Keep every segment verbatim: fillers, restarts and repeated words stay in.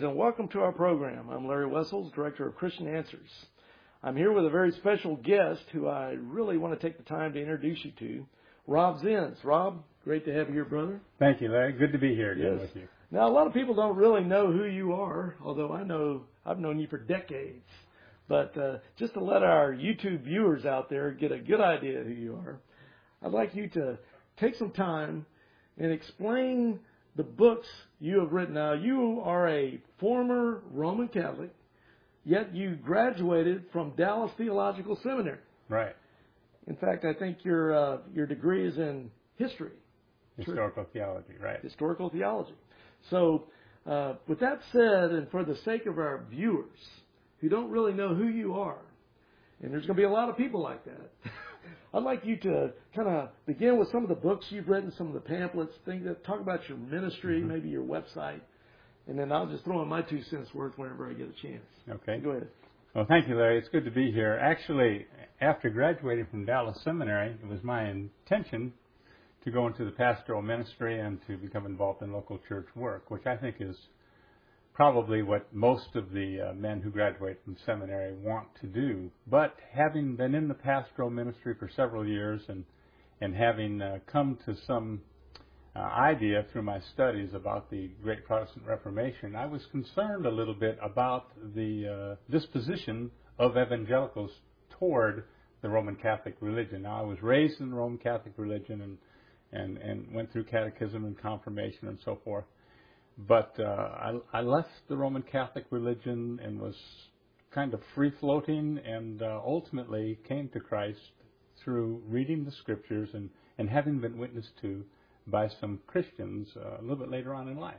Greetings and welcome to our program. I'm Larry Wessels, Director of Christian Answers. I'm here with a very special guest who I really want to take the time to introduce you to, Rob Zenz. Rob, great to have you here, brother. Thank you, Larry. Good to be here again yes. with you. Now, a lot of people don't really know who you are, although I know I've known you for decades. But uh, just to let our YouTube viewers out there get a good idea of who you are, I'd like you to take some time and explain the books you have written. Now, you are a former Roman Catholic, yet you graduated from Dallas Theological Seminary. Right. In fact, I think your uh, your degree is in history. Historical theology, right. Historical theology. So, uh, with that said, and for the sake of our viewers who don't really know who you are, and there's going to be a lot of people like that, I'd like you to kind of begin with some of the books you've written, some of the pamphlets, things that talk about your ministry, mm-hmm. maybe your website, and then I'll just throw in my two cents worth whenever I get a chance. Okay. So go ahead. Well, thank you, Larry. It's good to be here. Actually, after graduating from Dallas Seminary, it was my intention to go into the pastoral ministry and to become involved in local church work, which I think is probably what most of the uh, men who graduate from seminary want to do. But having been in the pastoral ministry for several years and and having uh, come to some uh, idea through my studies about the Great Protestant Reformation, I was concerned a little bit about the uh, disposition of evangelicals toward the Roman Catholic religion. Now, I was raised in the Roman Catholic religion and and, and went through catechism and confirmation and so forth. But uh, I, I left the Roman Catholic religion and was kind of free-floating and uh, ultimately came to Christ through reading the Scriptures and, and having been witnessed to by some Christians uh, a little bit later on in life.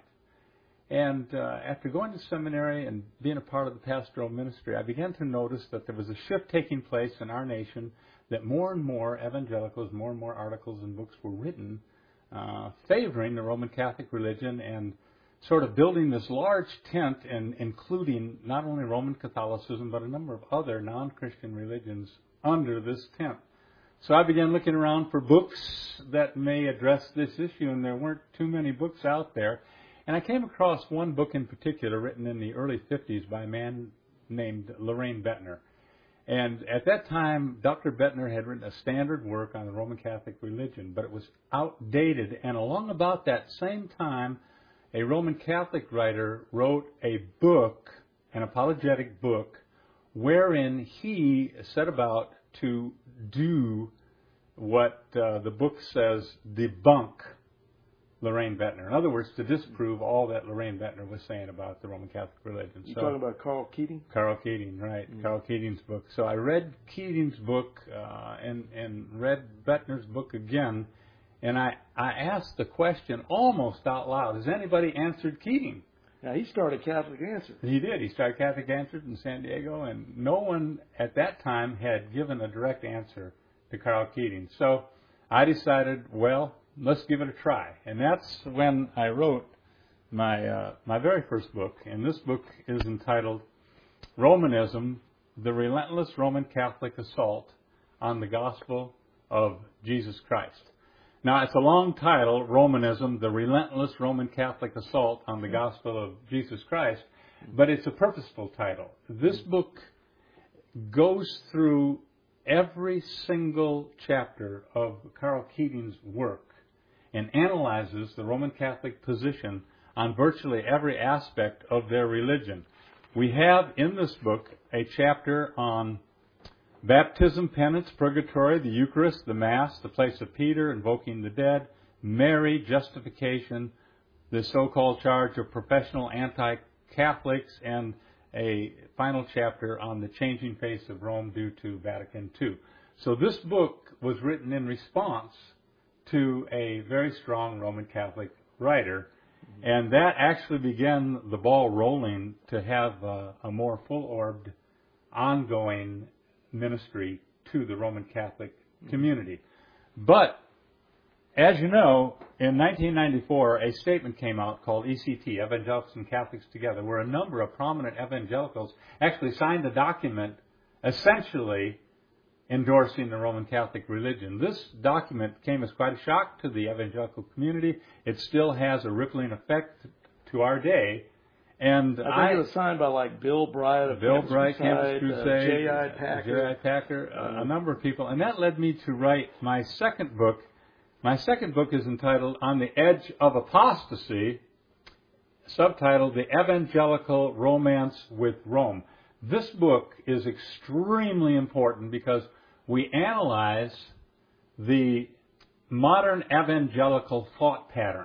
And uh, after going to seminary and being a part of the pastoral ministry, I began to notice that there was a shift taking place in our nation, that more and more evangelicals, more and more articles and books were written uh, favoring the Roman Catholic religion and sort of building this large tent and including not only Roman Catholicism but a number of other non-Christian religions under this tent. So I began looking around for books that may address this issue, and there weren't too many books out there. And I came across one book in particular written in the early fifties by a man named Loraine Boettner. And at that time, Doctor Boettner had written a standard work on the Roman Catholic religion, but it was outdated. And along about that same time, a Roman Catholic writer wrote a book, an apologetic book, wherein he set about to do what uh, the book says, debunk Loraine Boettner. In other words, to disprove all that Loraine Boettner was saying about the Roman Catholic religion. You're so, talking about Karl Keating? Karl Keating, right. Mm-hmm. Karl Keating's book. So I read Keating's book uh, and, and read Boettner's book again, and I, I asked the question almost out loud, has anybody answered Keating? Now, he started Catholic Answers. He did. He started Catholic Answers in San Diego, and no one at that time had given a direct answer to Karl Keating. So I decided, well, let's give it a try. And that's when I wrote my uh, my very first book. And this book is entitled Romanism, the Relentless Roman Catholic Assault on the Gospel of Jesus Christ. Now, it's a long title, Romanism, the Relentless Roman Catholic Assault on the Gospel of Jesus Christ, but it's a purposeful title. This book goes through every single chapter of Karl Keating's work and analyzes the Roman Catholic position on virtually every aspect of their religion. We have in this book a chapter on baptism, penance, purgatory, the Eucharist, the Mass, the place of Peter, invoking the dead, Mary, justification, the so-called charge of professional anti-Catholics, and a final chapter on the changing face of Rome due to Vatican Two. So this book was written in response to a very strong Roman Catholic writer, and that actually began the ball rolling to have a, a more full-orbed, ongoing ministry to the Roman Catholic community. But, as you know, in nineteen ninety-four, a statement came out called E C T, Evangelicals and Catholics Together, where a number of prominent evangelicals actually signed a document essentially endorsing the Roman Catholic religion. This document came as quite a shock to the evangelical community. It still has a rippling effect to our day, And I think I, it was signed by like Bill Bright of Bill Campus Bright, Crusade, Campus uh, Crusade, J I Packer, J I Packer, uh, a number of people, and that led me to write my second book. My second book is entitled On the Edge of Apostasy, subtitled The Evangelical Romance with Rome. This book is extremely important because we analyze the modern evangelical thought patterns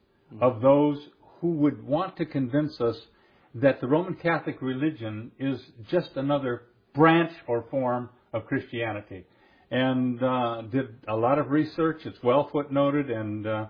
of those who would want to convince us that the Roman Catholic religion is just another branch or form of Christianity. And uh, did a lot of research. It's well footnoted, and uh,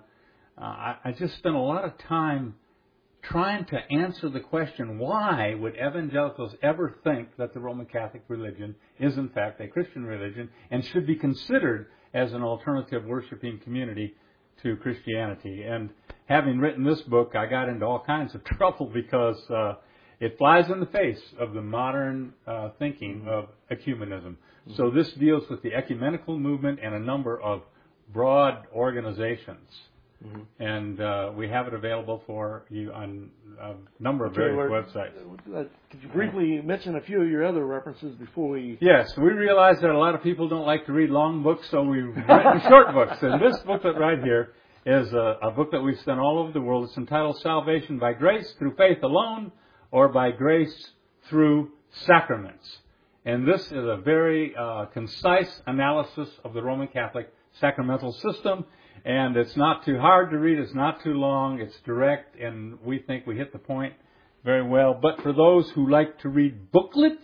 I, I just spent a lot of time trying to answer the question, why would evangelicals ever think that the Roman Catholic religion is in fact a Christian religion and should be considered as an alternative worshiping community to Christianity? And having written this book, I got into all kinds of trouble because uh, it flies in the face of the modern uh, thinking of ecumenism. Mm-hmm. So this deals with the ecumenical movement and a number of broad organizations. Mm-hmm. And uh, we have it available for you on a number of various okay, websites. Uh, could you briefly mention a few of your other references before we... Yes, we realize that a lot of people don't like to read long books, so we've written short books. And this booklet right here is a, a book that we've sent all over the world. It's entitled Salvation by Grace Through Faith Alone, or By Grace Through Sacraments. And this is a very uh, concise analysis of the Roman Catholic sacramental system. And it's not too hard to read, it's not too long, it's direct, and we think we hit the point very well. But for those who like to read booklets,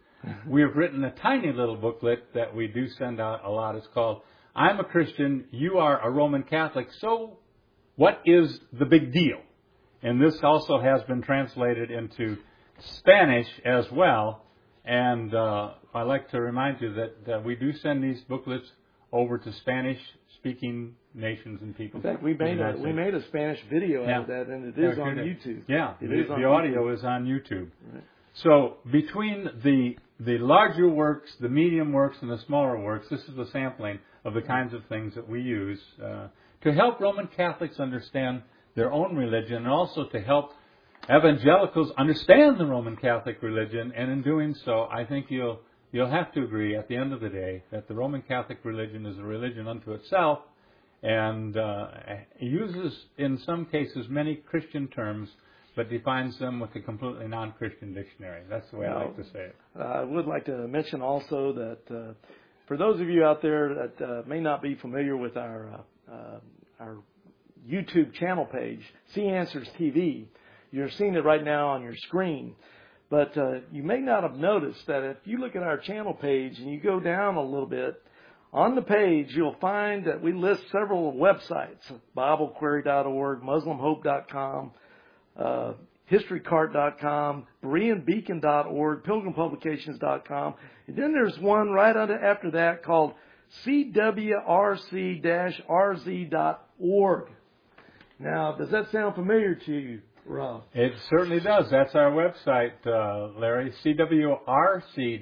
we have written a tiny little booklet that we do send out a lot. It's called I'm a Christian, You Are a Roman Catholic, So What Is the Big Deal? And this also has been translated into Spanish as well. And uh, I'd like to remind you that, that we do send these booklets over to Spanish-speaking nations and people. In fact, we made a we made a Spanish video yeah. out of that, and it is yeah, on it. YouTube. Yeah, it the, is on the audio YouTube. is on YouTube. Right. So between the the larger works, the medium works, and the smaller works, this is the sampling of the kinds of things that we use uh, to help Roman Catholics understand their own religion, and also to help evangelicals understand the Roman Catholic religion. And in doing so, I think you'll you'll have to agree at the end of the day that the Roman Catholic religion is a religion unto itself, and uh, uses, in some cases, many Christian terms, but defines them with a completely non-Christian dictionary. That's the way now, I like to say it. Uh, I would like to mention also that uh, for those of you out there that uh, may not be familiar with our uh, uh, our YouTube channel page, See Answers T V, you're seeing it right now on your screen. But uh, you may not have noticed that if you look at our channel page and you go down a little bit, on the page you'll find that we list several websites, Bible Query dot org, Muslim Hope dot com, uh, History Cart dot com, Berean Beacon dot org, Pilgrim Publications dot com. And then there's one right under, after that called C W R C R Z dot org. Now, does that sound familiar to you, Rob? It certainly does. That's our website, uh, Larry, C W R C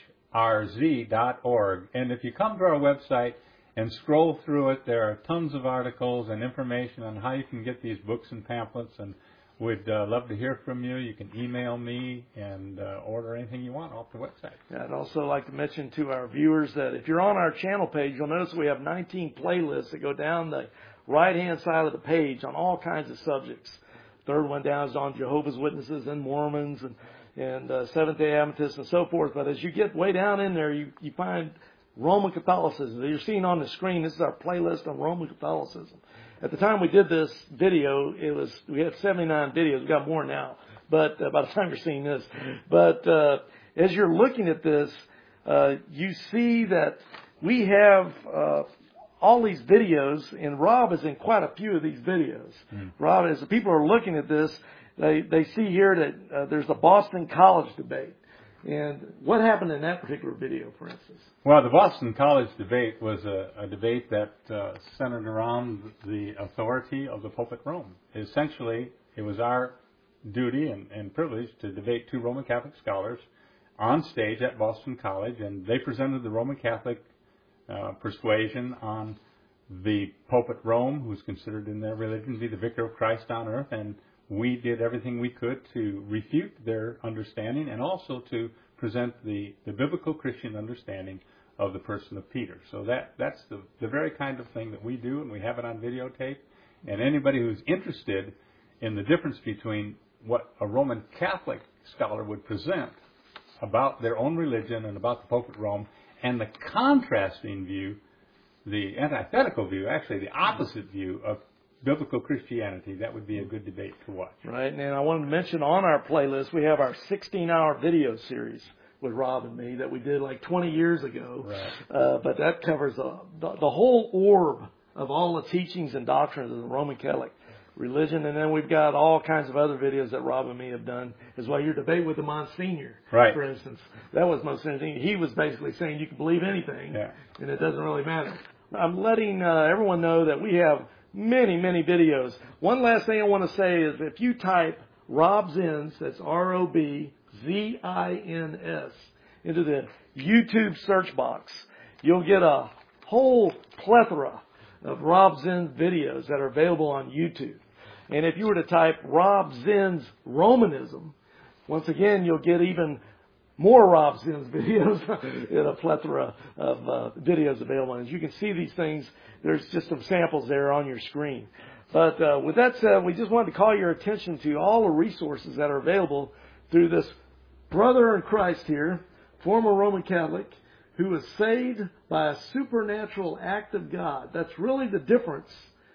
R Z dot org. And if you come to our website and scroll through it, there are tons of articles and information on how you can get these books and pamphlets, and we'd uh, love to hear from you. You can email me and uh, order anything you want off the website. Yeah, I'd also like to mention to our viewers that if you're on our channel page, you'll notice we have nineteen playlists that go down the right-hand side of the page on all kinds of subjects. Third one down is on Jehovah's Witnesses and Mormons and, and uh, Seventh-day Adventists and so forth. But as you get way down in there, you, you find Roman Catholicism. You're seeing on the screen, this is our playlist on Roman Catholicism. At the time we did this video, it was we had seventy-nine videos. We got more now, but uh, by the time you're seeing this. But uh, as you're looking at this, uh, you see that we have uh, all these videos, and Rob is in quite a few of these videos. Mm. Rob, as the people are looking at this, they, they see here that uh, there's the Boston College debate. And what happened in that particular video, for instance? Well, the Boston College debate was a, a debate that uh, centered around the authority of the Pope at Rome. Essentially, it was our duty and, and privilege to debate two Roman Catholic scholars on stage at Boston College, and they presented the Roman Catholic uh, persuasion on the Pope at Rome, who's considered in their religion to be the vicar of Christ on earth, and we did everything we could to refute their understanding and also to present the, the biblical Christian understanding of the person of Peter. So that, that's the, the very kind of thing that we do, and we have it on videotape. And anybody who's interested in the difference between what a Roman Catholic scholar would present about their own religion and about the Pope at Rome, and the contrasting view, the antithetical view, actually the opposite view of biblical Christianity, that would be a good debate to watch. Right, and I wanted to mention on our playlist, we have our sixteen-hour video series with Rob and me that we did like twenty years ago. Right. Uh, but that covers the, the, the whole orb of all the teachings and doctrines of the Roman Catholic religion. And then we've got all kinds of other videos that Rob and me have done as well. Your debate with the Monsignor, right. for instance. That was most interesting. He was basically saying you can believe anything, yeah. and it doesn't really matter. I'm letting uh, everyone know that we have many, many videos. One last thing I want to say is if you type Rob Zins, that's R O B Z I N S, into the YouTube search box, you'll get a whole plethora of Rob Zins videos that are available on YouTube. And if you were to type Rob Zins Romanism, once again, you'll get even more Rob Zins videos in a plethora of uh, videos available. And as you can see these things, there's just some samples there on your screen. But uh, with that said, we just wanted to call your attention to all the resources that are available through this brother in Christ here, former Roman Catholic, who was saved by a supernatural act of God. That's really the difference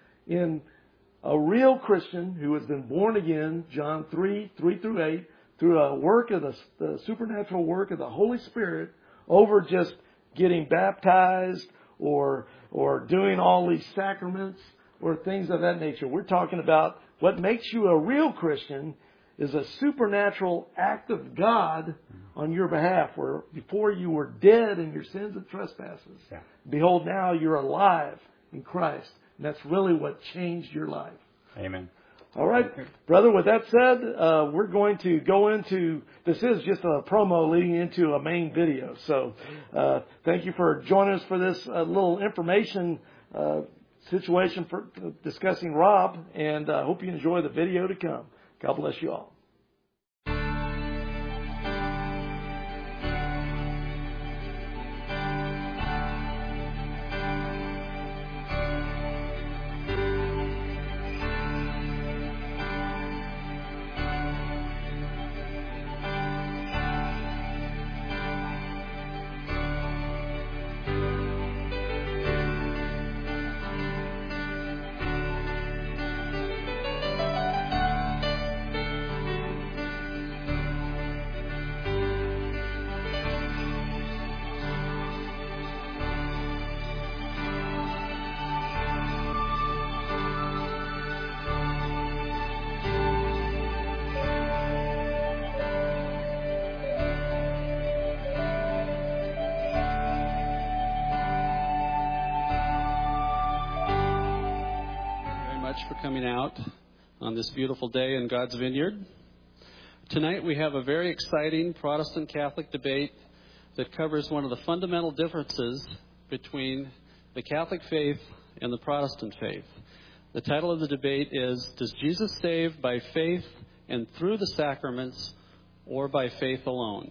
in a real Christian who has been born again, John three, three through eight, through a work of the, the supernatural work of the Holy Spirit, over just getting baptized or or doing all these sacraments or things of that nature. We're talking about what makes you a real Christian is a supernatural act of God on your behalf, where before you were dead in your sins and trespasses, yeah. behold, now you're alive in Christ. And that's really what changed your life. Amen. All right, brother, with that said, uh, we're going to go into, this is just a promo leading into a main video. So uh, thank you for joining us for this uh, little information uh, situation for discussing Rob, and I uh, hope you enjoy the video to come. God bless you all. For coming out on this beautiful day in God's vineyard. Tonight we have a very exciting Protestant Catholic debate that covers one of the fundamental differences between the Catholic faith and the Protestant faith. The title of the debate is, Does Jesus save by faith and through the sacraments, or by faith alone?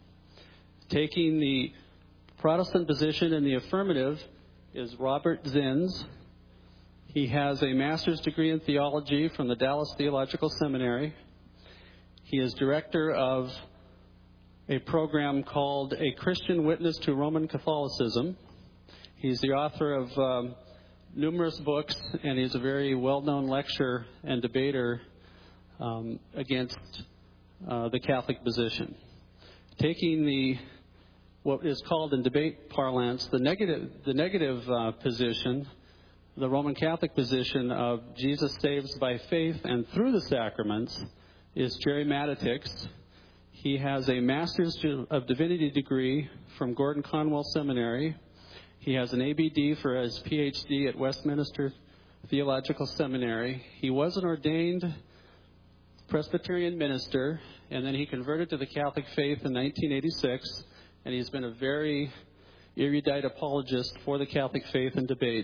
Taking the Protestant position in the affirmative is Robert Zins. He has a master's degree in theology from the Dallas Theological Seminary. He is director of a program called A Christian Witness to Roman Catholicism. He's the author of um, numerous books, and he's a very well-known lecturer and debater um, against uh, the Catholic position. Taking the what is called in debate parlance the negative the negative uh, position, the Roman Catholic position of Jesus saves by faith and through the sacraments, is Jerry Matitix. He has a Master's of Divinity degree from Gordon Conwell Seminary. He has an A B D for his P H D at Westminster Theological Seminary. He was an ordained Presbyterian minister, and then he converted to the Catholic faith in nineteen eighty-six, and he's been a very erudite apologist for the Catholic faith in debates.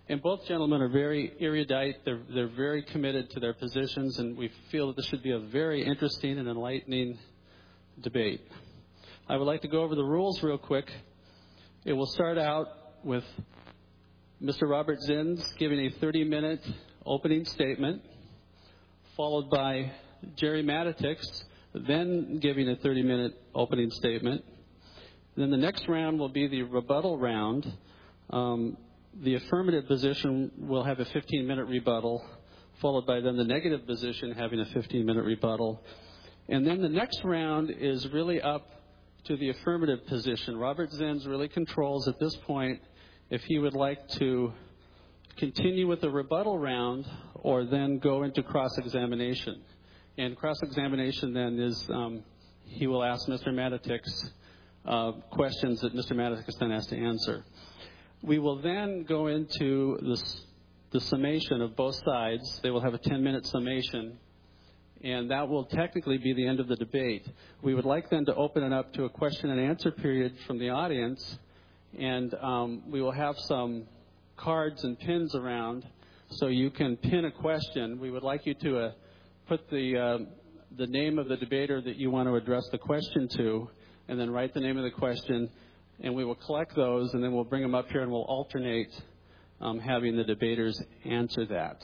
And both gentlemen are very erudite. They're, they're very committed to their positions, and we feel that this should be a very interesting and enlightening debate. I would like to go over the rules real quick. It will start out with Mister Robert Zins giving a thirty-minute opening statement, followed by Jerry Matitix, then giving a thirty-minute opening statement. Then the next round will be the rebuttal round. Um, the affirmative position will have a fifteen-minute rebuttal, followed by then the negative position having a fifteen-minute rebuttal. And then the next round is really up to the affirmative position. Robert Zins really controls at this point if he would like to continue with the rebuttal round or then go into cross-examination. And cross-examination then is um, he will ask Mister Matitix uh, questions that Mister Matitix then has to answer. We will then go into the, the summation of both sides. They will have a ten-minute summation, and that will technically be the end of the debate. We would like then to open it up to a question and answer period from the audience, and um, we will have some cards and pins around so you can pin a question. We would like you to uh, put the uh, the name of the debater that you want to address the question to, and then write the name of the question, and we will collect those, and then we'll bring them up here, and we'll alternate um, having the debaters answer that.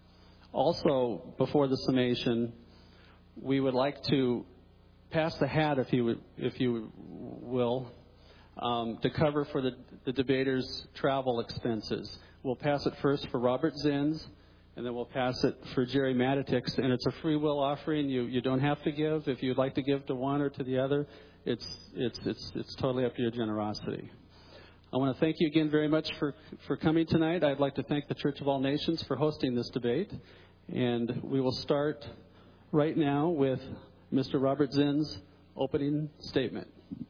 Also, before the summation, we would like to pass the hat, if you would, if you will, um, to cover for the, the debaters' travel expenses. We'll pass it first for Robert Zins, and then we'll pass it for Jerry Matitix. And it's a free will offering. You you don't have to give. If you'd like to give to one or to the other, it's it's it's it's totally up to your generosity. I want to thank you again very much for, for coming tonight. I'd like to thank the Church of All Nations for hosting this debate. And we will start right now with Mister Robert Zins' opening statement.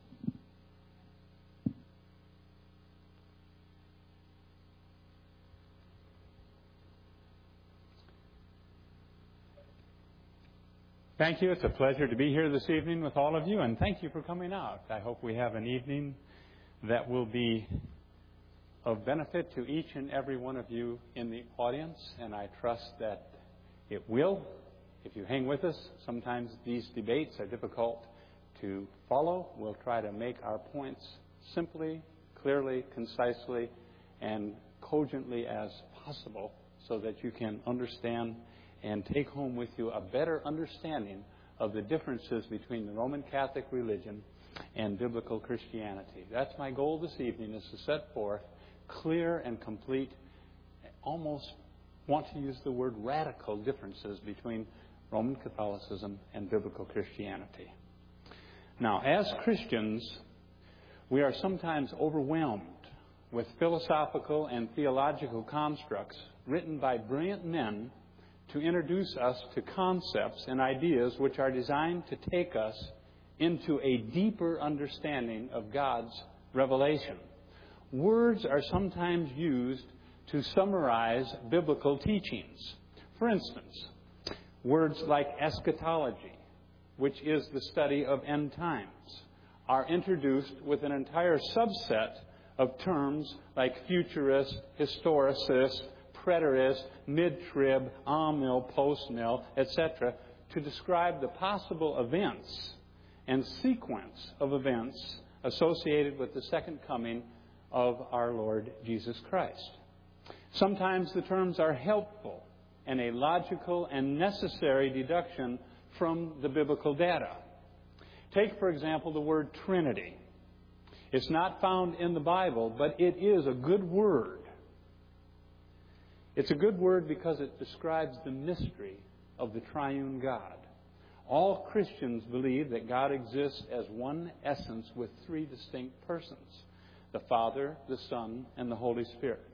Thank you. It's a pleasure to be here this evening with all of you, and thank you for coming out. I hope we have an evening that will be of benefit to each and every one of you in the audience, and I trust that it will. If you hang with us, sometimes these debates are difficult to follow. We'll try to make our points simply, clearly, concisely, and cogently as possible so that you can understand and take home with you a better understanding of the differences between the Roman Catholic religion and biblical Christianity. That's my goal this evening, is to set forth clear and complete, almost want to use the word radical differences between Roman Catholicism and biblical Christianity. Now, as Christians, we are sometimes overwhelmed with philosophical and theological constructs written by brilliant men to introduce us to concepts and ideas which are designed to take us into a deeper understanding of God's revelation. Words are sometimes used to summarize biblical teachings. For instance, words like eschatology, which is the study of end times, are introduced with an entire subset of terms like futurist, historicist, preterist, mid-trib, amill, post-mill, et cetera, to describe the possible events and sequence of events associated with the second coming of our Lord Jesus Christ. Sometimes the terms are helpful and a logical and necessary deduction from the biblical data. Take, for example, the word Trinity. It's not found in the Bible, but it is a good word. It's a good word because it describes the mystery of the triune God. All Christians believe that God exists as one essence with three distinct persons: the Father, the Son, and the Holy Spirit.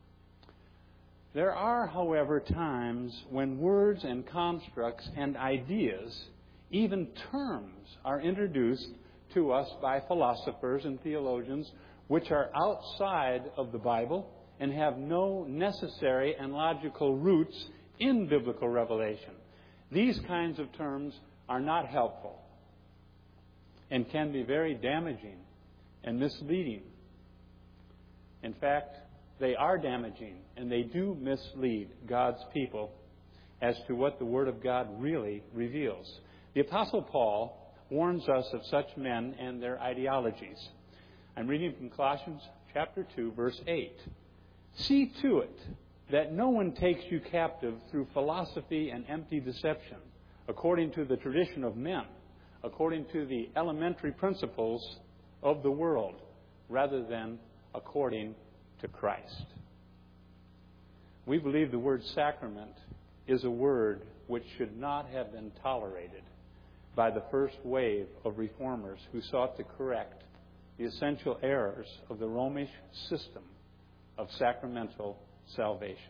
There are, however, times when words and constructs and ideas, even terms, are introduced to us by philosophers and theologians which are outside of the Bible and have no necessary and logical roots in biblical revelation. These kinds of terms are not helpful and can be very damaging and misleading. In fact, they are damaging, and they do mislead God's people as to what the Word of God really reveals. The Apostle Paul warns us of such men and their ideologies. I'm reading from Colossians chapter two, verse eight. See to it that no one takes you captive through philosophy and empty deception, according to the tradition of men, according to the elementary principles of the world, rather than according to Christ. We believe the word sacrament is a word which should not have been tolerated by the first wave of reformers who sought to correct the essential errors of the Romish system of sacramental salvation.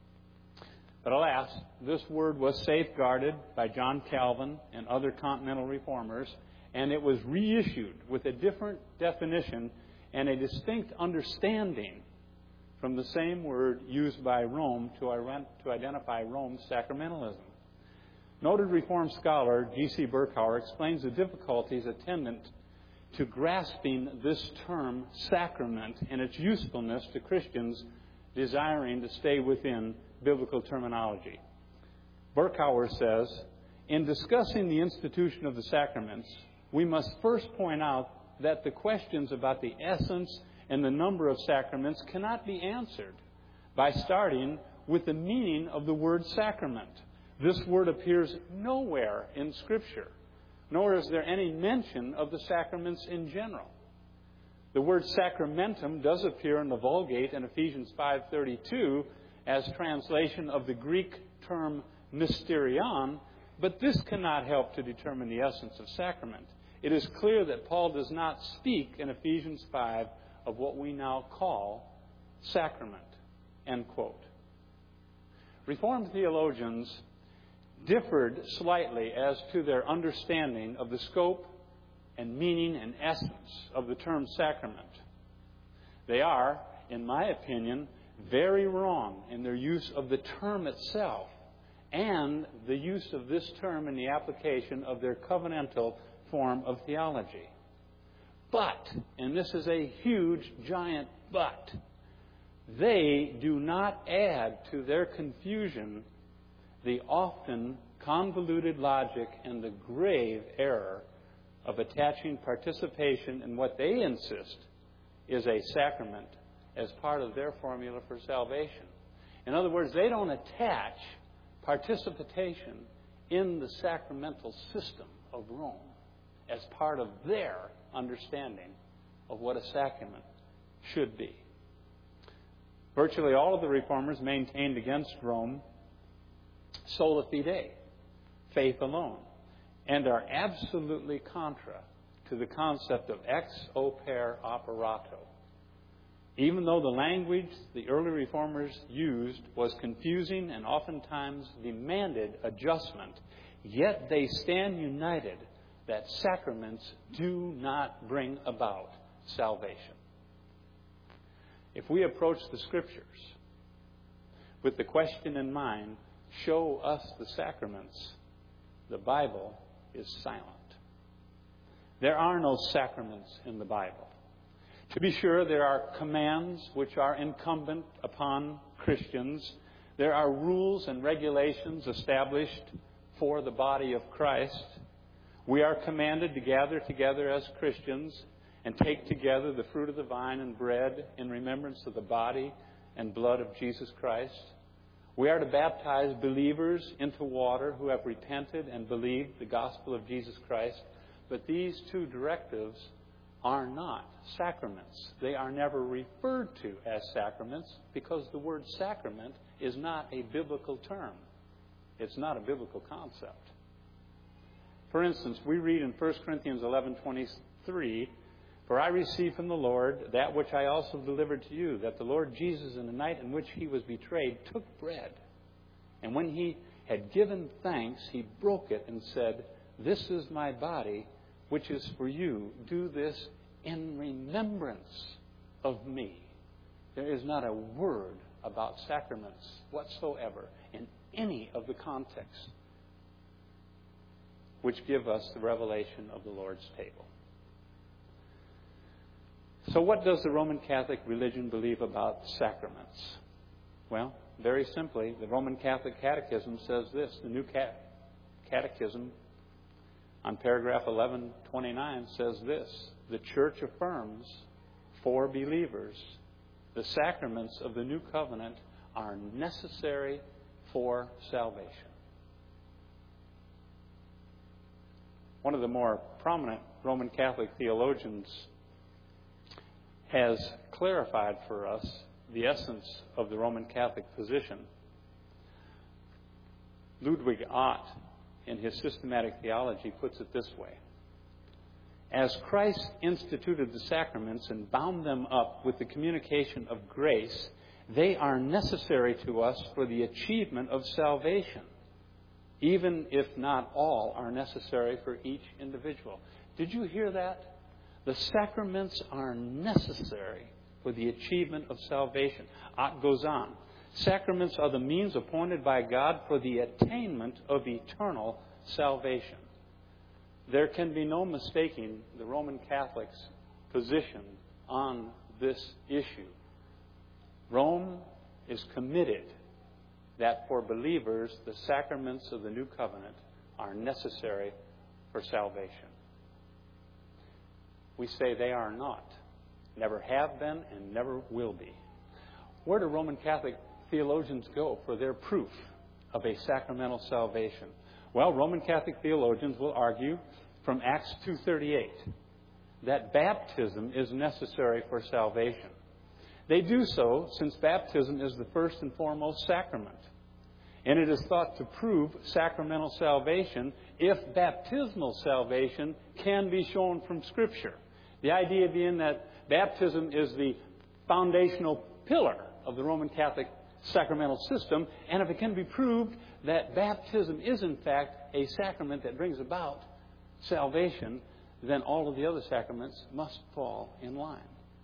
But alas, this word was safeguarded by John Calvin and other continental reformers, and it was reissued with a different definition and a distinct understanding from the same word used by Rome to identify Rome's sacramentalism. Noted Reformed scholar G C Berkouwer explains the difficulties attendant to grasping this term sacrament and its usefulness to Christians desiring to stay within biblical terminology. Berkouwer says, in discussing the institution of the sacraments, we must first point out that the questions about the essence and the number of sacraments cannot be answered by starting with the meaning of the word sacrament. This word appears nowhere in Scripture, nor is there any mention of the sacraments in general. The word sacramentum does appear in the Vulgate in Ephesians five thirty-two as translation of the Greek term mysterion, but this cannot help to determine the essence of sacrament. It is clear that Paul does not speak in Ephesians five of what we now call sacrament. End quote. Reformed theologians differed slightly as to their understanding of the scope and meaning and essence of the term sacrament. They are, in my opinion, very wrong in their use of the term itself and the use of this term in the application of their covenantal form of theology. But, and this is a huge, giant but, they do not add to their confusion the often convoluted logic and the grave error of attaching participation in what they insist is a sacrament as part of their formula for salvation. In other words, they don't attach participation in the sacramental system of Rome as part of their understanding of what a sacrament should be. Virtually all of the reformers maintained against Rome sola fide, faith alone, and are absolutely contra to the concept of ex opere operato. Even though the language the early reformers used was confusing and oftentimes demanded adjustment, yet they stand united that sacraments do not bring about salvation. If we approach the Scriptures with the question in mind, show us the sacraments, the Bible is silent. There are no sacraments in the Bible. To be sure, there are commands which are incumbent upon Christians. There are rules and regulations established for the body of Christ. We are commanded to gather together as Christians and take together the fruit of the vine and bread in remembrance of the body and blood of Jesus Christ. We are to baptize believers into water who have repented and believed the gospel of Jesus Christ. But these two directives are not sacraments. They are never referred to as sacraments because the word sacrament is not a biblical term. It's not a biblical concept. For instance, we read in First Corinthians eleven twenty-three, "For I received from the Lord that which I also delivered to you, that the Lord Jesus, in the night in which he was betrayed, took bread. And when he had given thanks, he broke it and said, 'This is my body, which is for you. Do this in remembrance of me.'" There is not a word about sacraments whatsoever in any of the contexts which give us the revelation of the Lord's table. So what does the Roman Catholic religion believe about sacraments? Well, very simply, the Roman Catholic Catechism says this. The New Cat- Catechism on paragraph eleven twenty-nine says this. The Church affirms for believers the sacraments of the New Covenant are necessary for salvation. One of the more prominent Roman Catholic theologians has clarified for us the essence of the Roman Catholic position. Ludwig Ott, in his Systematic Theology, puts it this way. As Christ instituted the sacraments and bound them up with the communication of grace, they are necessary to us for the achievement of salvation, even if not all are necessary for each individual. Did you hear that? The sacraments are necessary for the achievement of salvation. Ott goes on. Sacraments are the means appointed by God for the attainment of eternal salvation. There can be no mistaking the Roman Catholics' position on this issue. Rome is committed that for believers, the sacraments of the New Covenant are necessary for salvation. We say they are not, never have been, and never will be. Where do Roman Catholic theologians go for their proof of a sacramental salvation? Well, Roman Catholic theologians will argue from Acts two thirty-eight that baptism is necessary for salvation. They do so since baptism is the first and foremost sacrament. And it is thought to prove sacramental salvation if baptismal salvation can be shown from Scripture. The idea being that baptism is the foundational pillar of the Roman Catholic sacramental system, and if it can be proved that baptism is in fact a sacrament that brings about salvation, then all of the other sacraments must fall in line.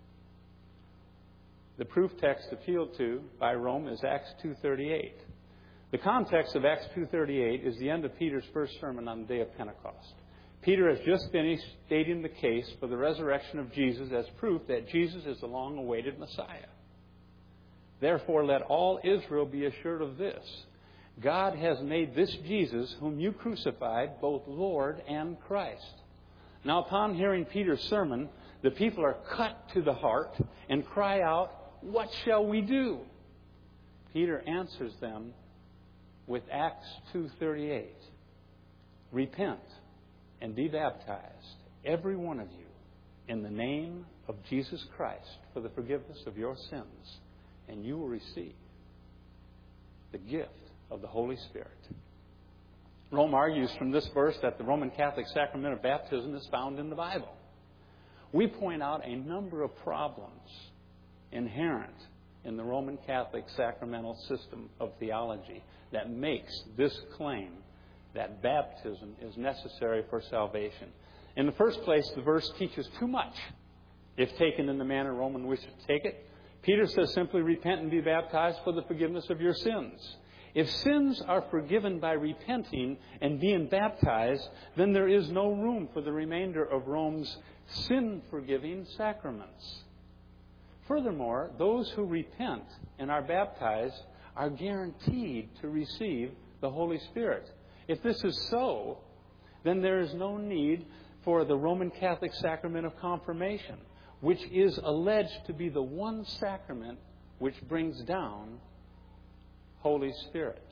The proof text appealed to by Rome is Acts two thirty-eight. The context of Acts two thirty-eight is the end of Peter's first sermon on the day of Pentecost. Peter has just finished stating the case for the resurrection of Jesus as proof that Jesus is the long-awaited Messiah. Therefore, let all Israel be assured of this. God has made this Jesus, whom you crucified, both Lord and Christ. Now, upon hearing Peter's sermon, the people are cut to the heart and cry out, "What shall we do?" Peter answers them with Acts two thirty-eight. Repent and be baptized, every one of you, in the name of Jesus Christ for the forgiveness of your sins, and you will receive the gift of the Holy Spirit. Rome argues from this verse that the Roman Catholic sacrament of baptism is found in the Bible. We point out a number of problems inherent in the Roman Catholic sacramental system of theology that makes this claim that baptism is necessary for salvation. In the first place, the verse teaches too much if taken in the manner Roman wishes to take it. Peter says simply, repent and be baptized for the forgiveness of your sins. If sins are forgiven by repenting and being baptized, then there is no room for the remainder of Rome's sin-forgiving sacraments. Furthermore, those who repent and are baptized are guaranteed to receive the Holy Spirit. If this is so, then there is no need for the Roman Catholic sacrament of confirmation, which is alleged to be the one sacrament which brings down Holy Spirit.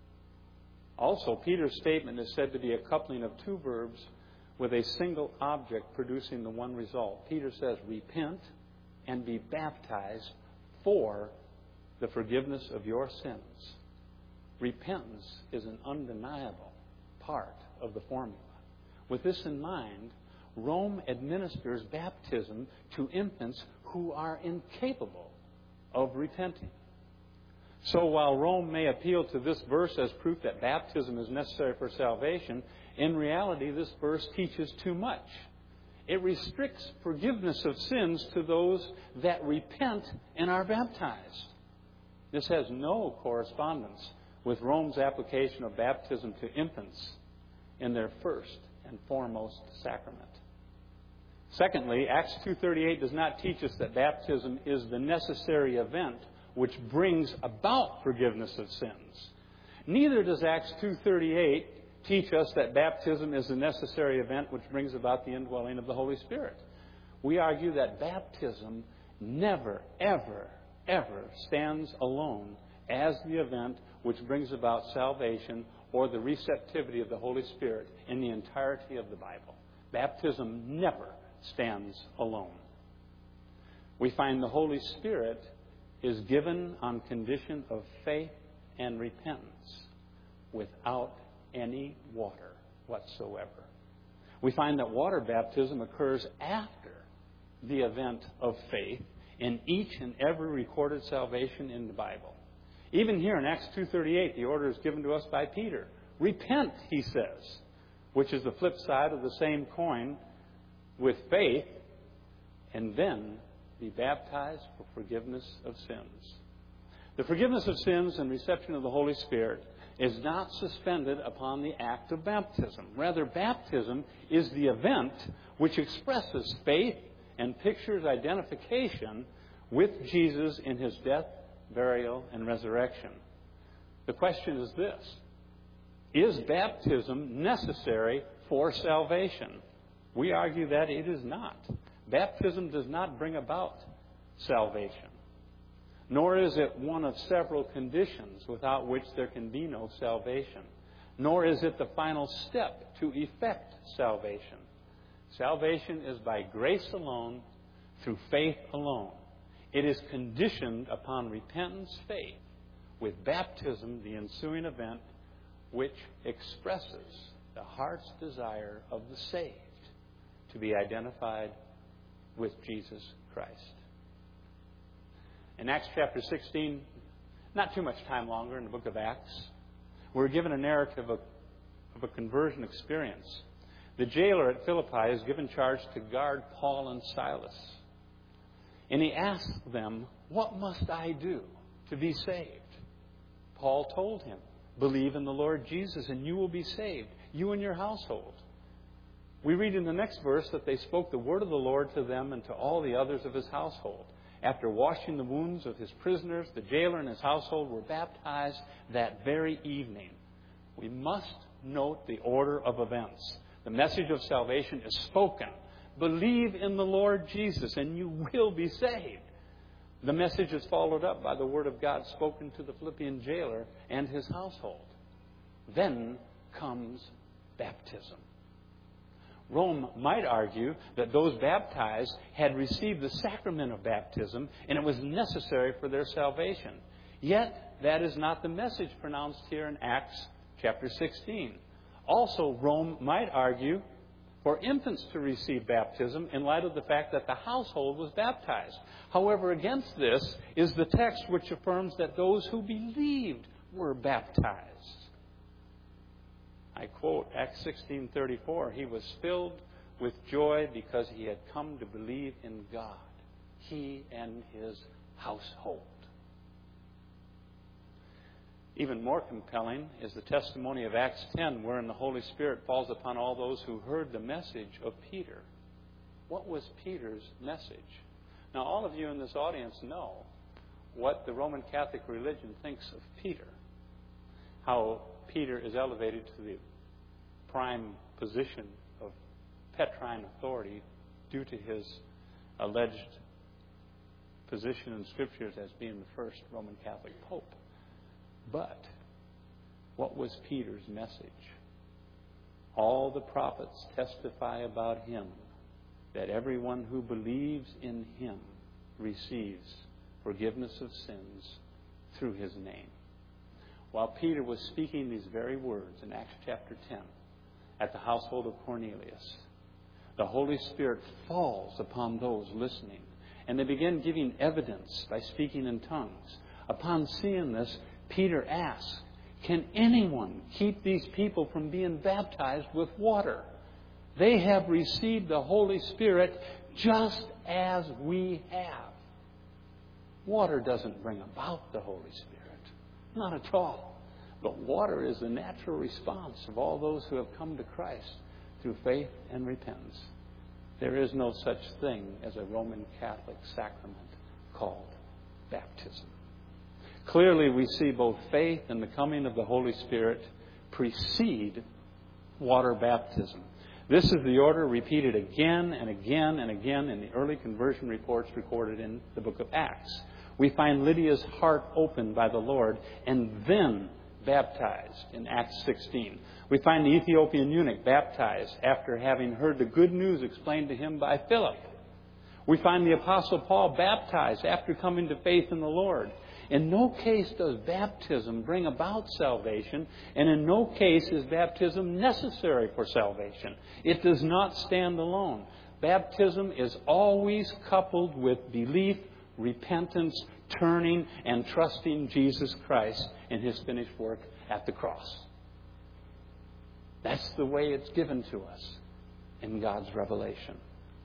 Also, Peter's statement is said to be a coupling of two verbs with a single object producing the one result. Peter says, repent and be baptized for the forgiveness of your sins. Repentance is an undeniable part of the formula. With this in mind, Rome administers baptism to infants who are incapable of repenting. So while Rome may appeal to this verse as proof that baptism is necessary for salvation, in reality this verse teaches too much. It restricts forgiveness of sins to those that repent and are baptized. This has no correspondence with Rome's application of baptism to infants in their first and foremost sacrament. Secondly, Acts two thirty-eight does not teach us that baptism is the necessary event which brings about forgiveness of sins. Neither does Acts two thirty-eight teach us that baptism is the necessary event which brings about the indwelling of the Holy Spirit. We argue that baptism never, ever, ever stands alone as the event which brings about salvation or the receptivity of the Holy Spirit in the entirety of the Bible. Baptism never stands alone. We find the Holy Spirit is given on condition of faith and repentance without any water whatsoever. We find that water baptism occurs after the event of faith in each and every recorded salvation in the Bible. Even here in Acts two thirty-eight, the order is given to us by Peter. Repent, he says, which is the flip side of the same coin with faith, and then be baptized for forgiveness of sins. The forgiveness of sins and reception of the Holy Spirit is not suspended upon the act of baptism. Rather, baptism is the event which expresses faith and pictures identification with Jesus in his death, burial, and resurrection. The question is this: is baptism necessary for salvation? We argue that it is not. Baptism does not bring about salvation, nor is it one of several conditions without which there can be no salvation, nor is it the final step to effect salvation. Salvation is by grace alone, through faith alone. It is conditioned upon repentance, faith, with baptism, the ensuing event, which expresses the heart's desire of the saved to be identified with Jesus Christ. In Acts chapter sixteen, not too much time longer in the book of Acts, we're given a narrative of, of a conversion experience. The jailer at Philippi is given charge to guard Paul and Silas. And he asks them, "What must I do to be saved?" Paul told him, "Believe in the Lord Jesus and you will be saved, you and your household." We read in the next verse that they spoke the word of the Lord to them and to all the others of his household. After washing the wounds of his prisoners, the jailer and his household were baptized that very evening. We must note the order of events. The message of salvation is spoken. Believe in the Lord Jesus and you will be saved. The message is followed up by the word of God spoken to the Philippian jailer and his household. Then comes baptism. Rome might argue that those baptized had received the sacrament of baptism and it was necessary for their salvation. Yet, that is not the message pronounced here in Acts chapter sixteen. Also, Rome might argue for infants to receive baptism in light of the fact that the household was baptized. However, against this is the text which affirms that those who believed were baptized. I quote Acts sixteen thirty-four, "He was filled with joy because he had come to believe in God, he and his household." Even more compelling is the testimony of Acts ten, wherein the Holy Spirit falls upon all those who heard the message of Peter. What was Peter's message? Now, all of you in this audience know what the Roman Catholic religion thinks of Peter. How Peter is elevated to the prime position of Petrine authority due to his alleged position in Scriptures as being the first Roman Catholic Pope. But what was Peter's message? All the prophets testify about him, that everyone who believes in him receives forgiveness of sins through his name. While Peter was speaking these very words in Acts chapter ten at the household of Cornelius, the Holy Spirit falls upon those listening, and they begin giving evidence by speaking in tongues. Upon seeing this, Peter asks, "Can anyone keep these people from being baptized with water? They have received the Holy Spirit just as we have." Water doesn't bring about the Holy Spirit. Not at all. But water is the natural response of all those who have come to Christ through faith and repentance. there is no such thing as a Roman Catholic sacrament called baptism. Clearly, we see both faith and the coming of the Holy Spirit precede water baptism. This is the order repeated again and again and again in the early conversion reports recorded in the book of Acts. We find Lydia's heart opened by the Lord and then baptized in Acts sixteen. We find the Ethiopian eunuch baptized after having heard the good news explained to him by Philip. We find the Apostle Paul baptized after coming to faith in the Lord. In no case does baptism bring about salvation, and in no case is baptism necessary for salvation. It does not stand alone. Baptism is always coupled with belief, repentance, turning, and trusting Jesus Christ in His finished work at the cross. That's the way it's given to us in God's revelation.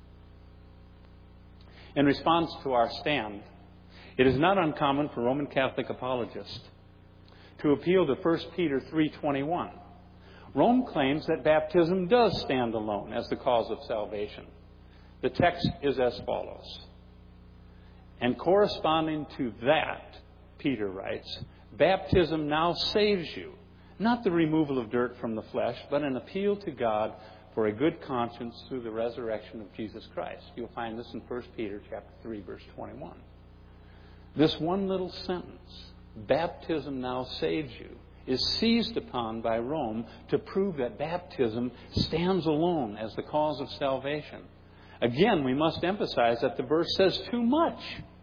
In response to our stand, it is not uncommon for Roman Catholic apologists to appeal to First Peter three twenty-one. Rome claims that baptism does stand alone as the cause of salvation. The text is as follows. And corresponding to that, Peter writes, baptism now saves you, not the removal of dirt from the flesh, but an appeal to God for a good conscience through the resurrection of Jesus Christ. You'll find this in First Peter chapter three, verse twenty-one. This one little sentence, baptism now saves you, is seized upon by Rome to prove that baptism stands alone as the cause of salvation. Again, we must emphasize that the verse says too much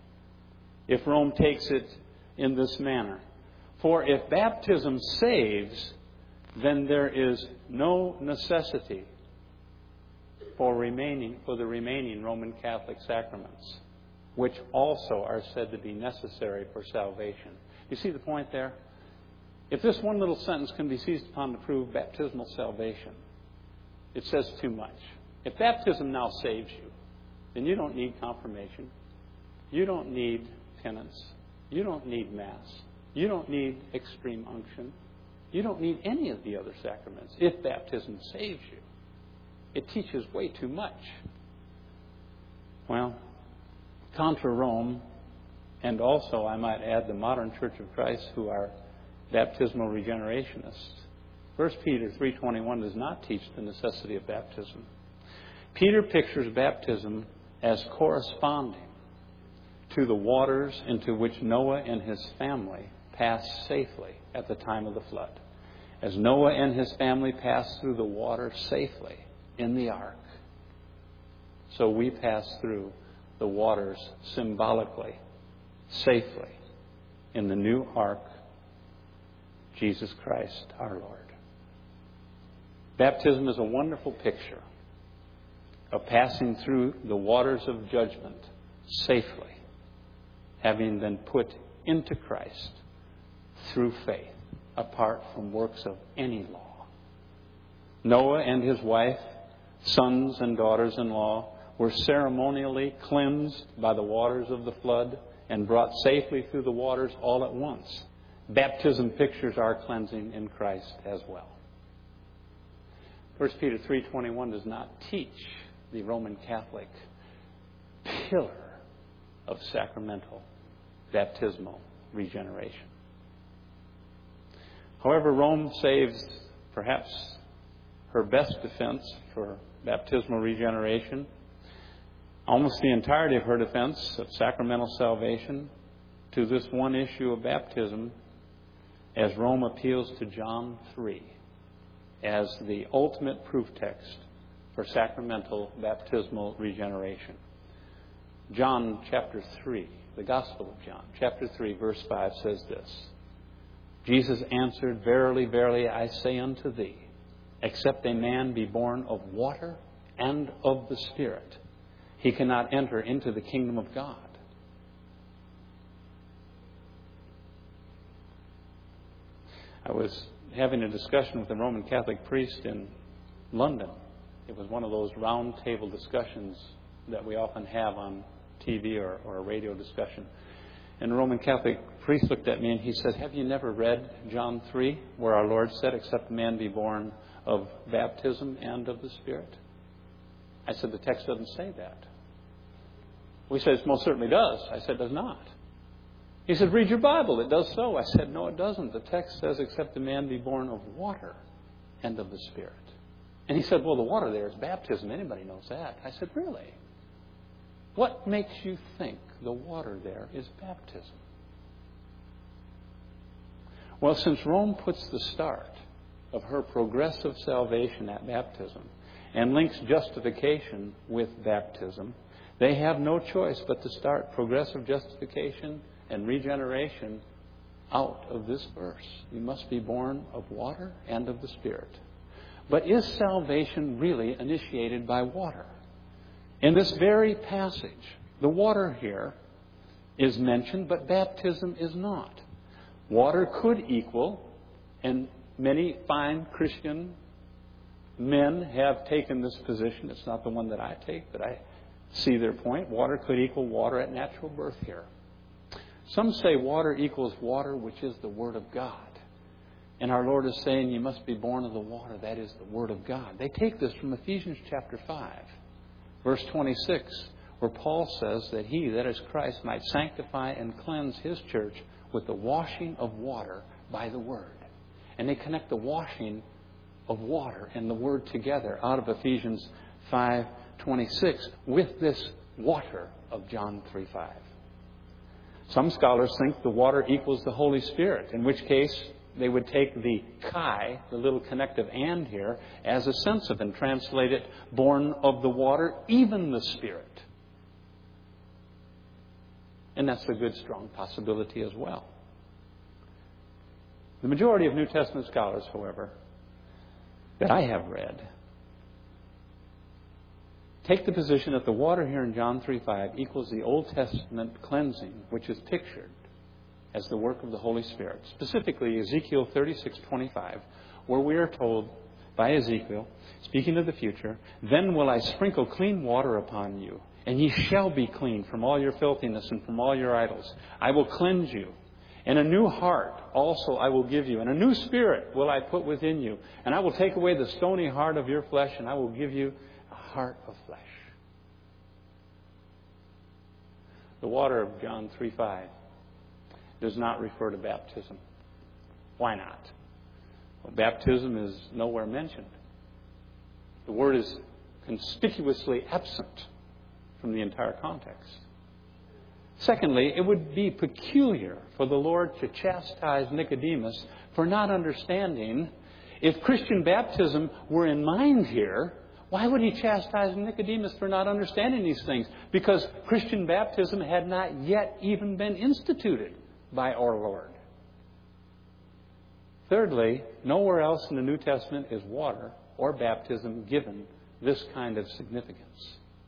if Rome takes it in this manner. For if baptism saves, then there is no necessity for remaining for the remaining Roman Catholic sacraments, which also are said to be necessary for salvation. You see the point there? If this one little sentence can be seized upon to prove baptismal salvation, it says too much. If baptism now saves you, then you don't need confirmation. You don't need penance. You don't need Mass. You don't need extreme unction. You don't need any of the other sacraments if baptism saves you. It teaches way too much. Well, contra Rome, and also, I might add, the modern Church of Christ, who are baptismal regenerationists. First Peter three twenty-one does not teach the necessity of baptism. Peter pictures baptism as corresponding to the waters into which Noah and his family passed safely at the time of the flood. As Noah and his family passed through the water safely in the ark, so we pass through the waters symbolically, safely, in the new ark, Jesus Christ our Lord. Baptism is a wonderful picture of passing through the waters of judgment safely, having been put into Christ through faith, apart from works of any law. Noah and his wife, sons and daughters-in-law, were ceremonially cleansed by the waters of the flood and brought safely through the waters all at once. Baptism pictures our cleansing in Christ as well. First Peter three twenty-one does not teach the Roman Catholic pillar of sacramental baptismal regeneration. However, Rome saves perhaps her best defense for baptismal regeneration, almost the entirety of her defense of sacramental salvation, to this one issue of baptism, as Rome appeals to John three as the ultimate proof text for sacramental baptismal regeneration. John chapter three, the Gospel of John, chapter three, verse five says this. Jesus answered, Verily, verily, I say unto thee, except a man be born of water and of the Spirit, he cannot enter into the kingdom of God. I was having a discussion with a Roman Catholic priest in London. It was one of those round table discussions that we often have on T V or, or a radio discussion. And a Roman Catholic priest looked at me and he said, have you never read John three, where our Lord said, except a man be born of baptism and of the Spirit? I said, the text doesn't say that. We said, it most certainly does. I said, it does not. He said, read your Bible. It does so. I said, no, it doesn't. The text says, except a man be born of water and of the Spirit. And he said, well, the water there is baptism. Anybody knows that. I said, really? What makes you think the water there is baptism? Well, since Rome puts the start of her progressive salvation at baptism and links justification with baptism, they have no choice but to start progressive justification and regeneration out of this verse. You must be born of water and of the Spirit. But is salvation really initiated by water? In this very passage, the water here is mentioned, but baptism is not. Water could equal, and many fine Christian men have taken this position. It's not the one that I take, but I see their point. Water could equal water at natural birth here. Some say water equals water, which is the Word of God. And our Lord is saying you must be born of the water. That is the Word of God. They take this from Ephesians chapter five, verse twenty-six, where Paul says that He, that is Christ, might sanctify and cleanse His church with the washing of water by the Word. And they connect the washing of water and the Word together out of Ephesians five twenty-six with this water of John three five. Some scholars think the water equals the Holy Spirit, in which case they would take the kai, the little connective and here, as a sensitive and translate it, born of the water, even the Spirit. And that's a good, strong possibility as well. The majority of New Testament scholars, however, that I have read, take the position that the water here in John three five equals the Old Testament cleansing, which is pictured as the work of the Holy Spirit. Specifically, Ezekiel thirty-six twenty-five, where we are told by Ezekiel, speaking of the future, then will I sprinkle clean water upon you, and ye shall be clean from all your filthiness and from all your idols. I will cleanse you. And a new heart also I will give you. And a new spirit will I put within you. And I will take away the stony heart of your flesh, and I will give you a heart of flesh. The water of John three five does not refer to baptism. Why not? Well, baptism is nowhere mentioned. The word is conspicuously absent from the entire context. Secondly, it would be peculiar for the Lord to chastise Nicodemus for not understanding. If Christian baptism were in mind here, why would He chastise Nicodemus for not understanding these things? Because Christian baptism had not yet even been instituted by our Lord. Thirdly, nowhere else in the New Testament is water or baptism given this kind of significance.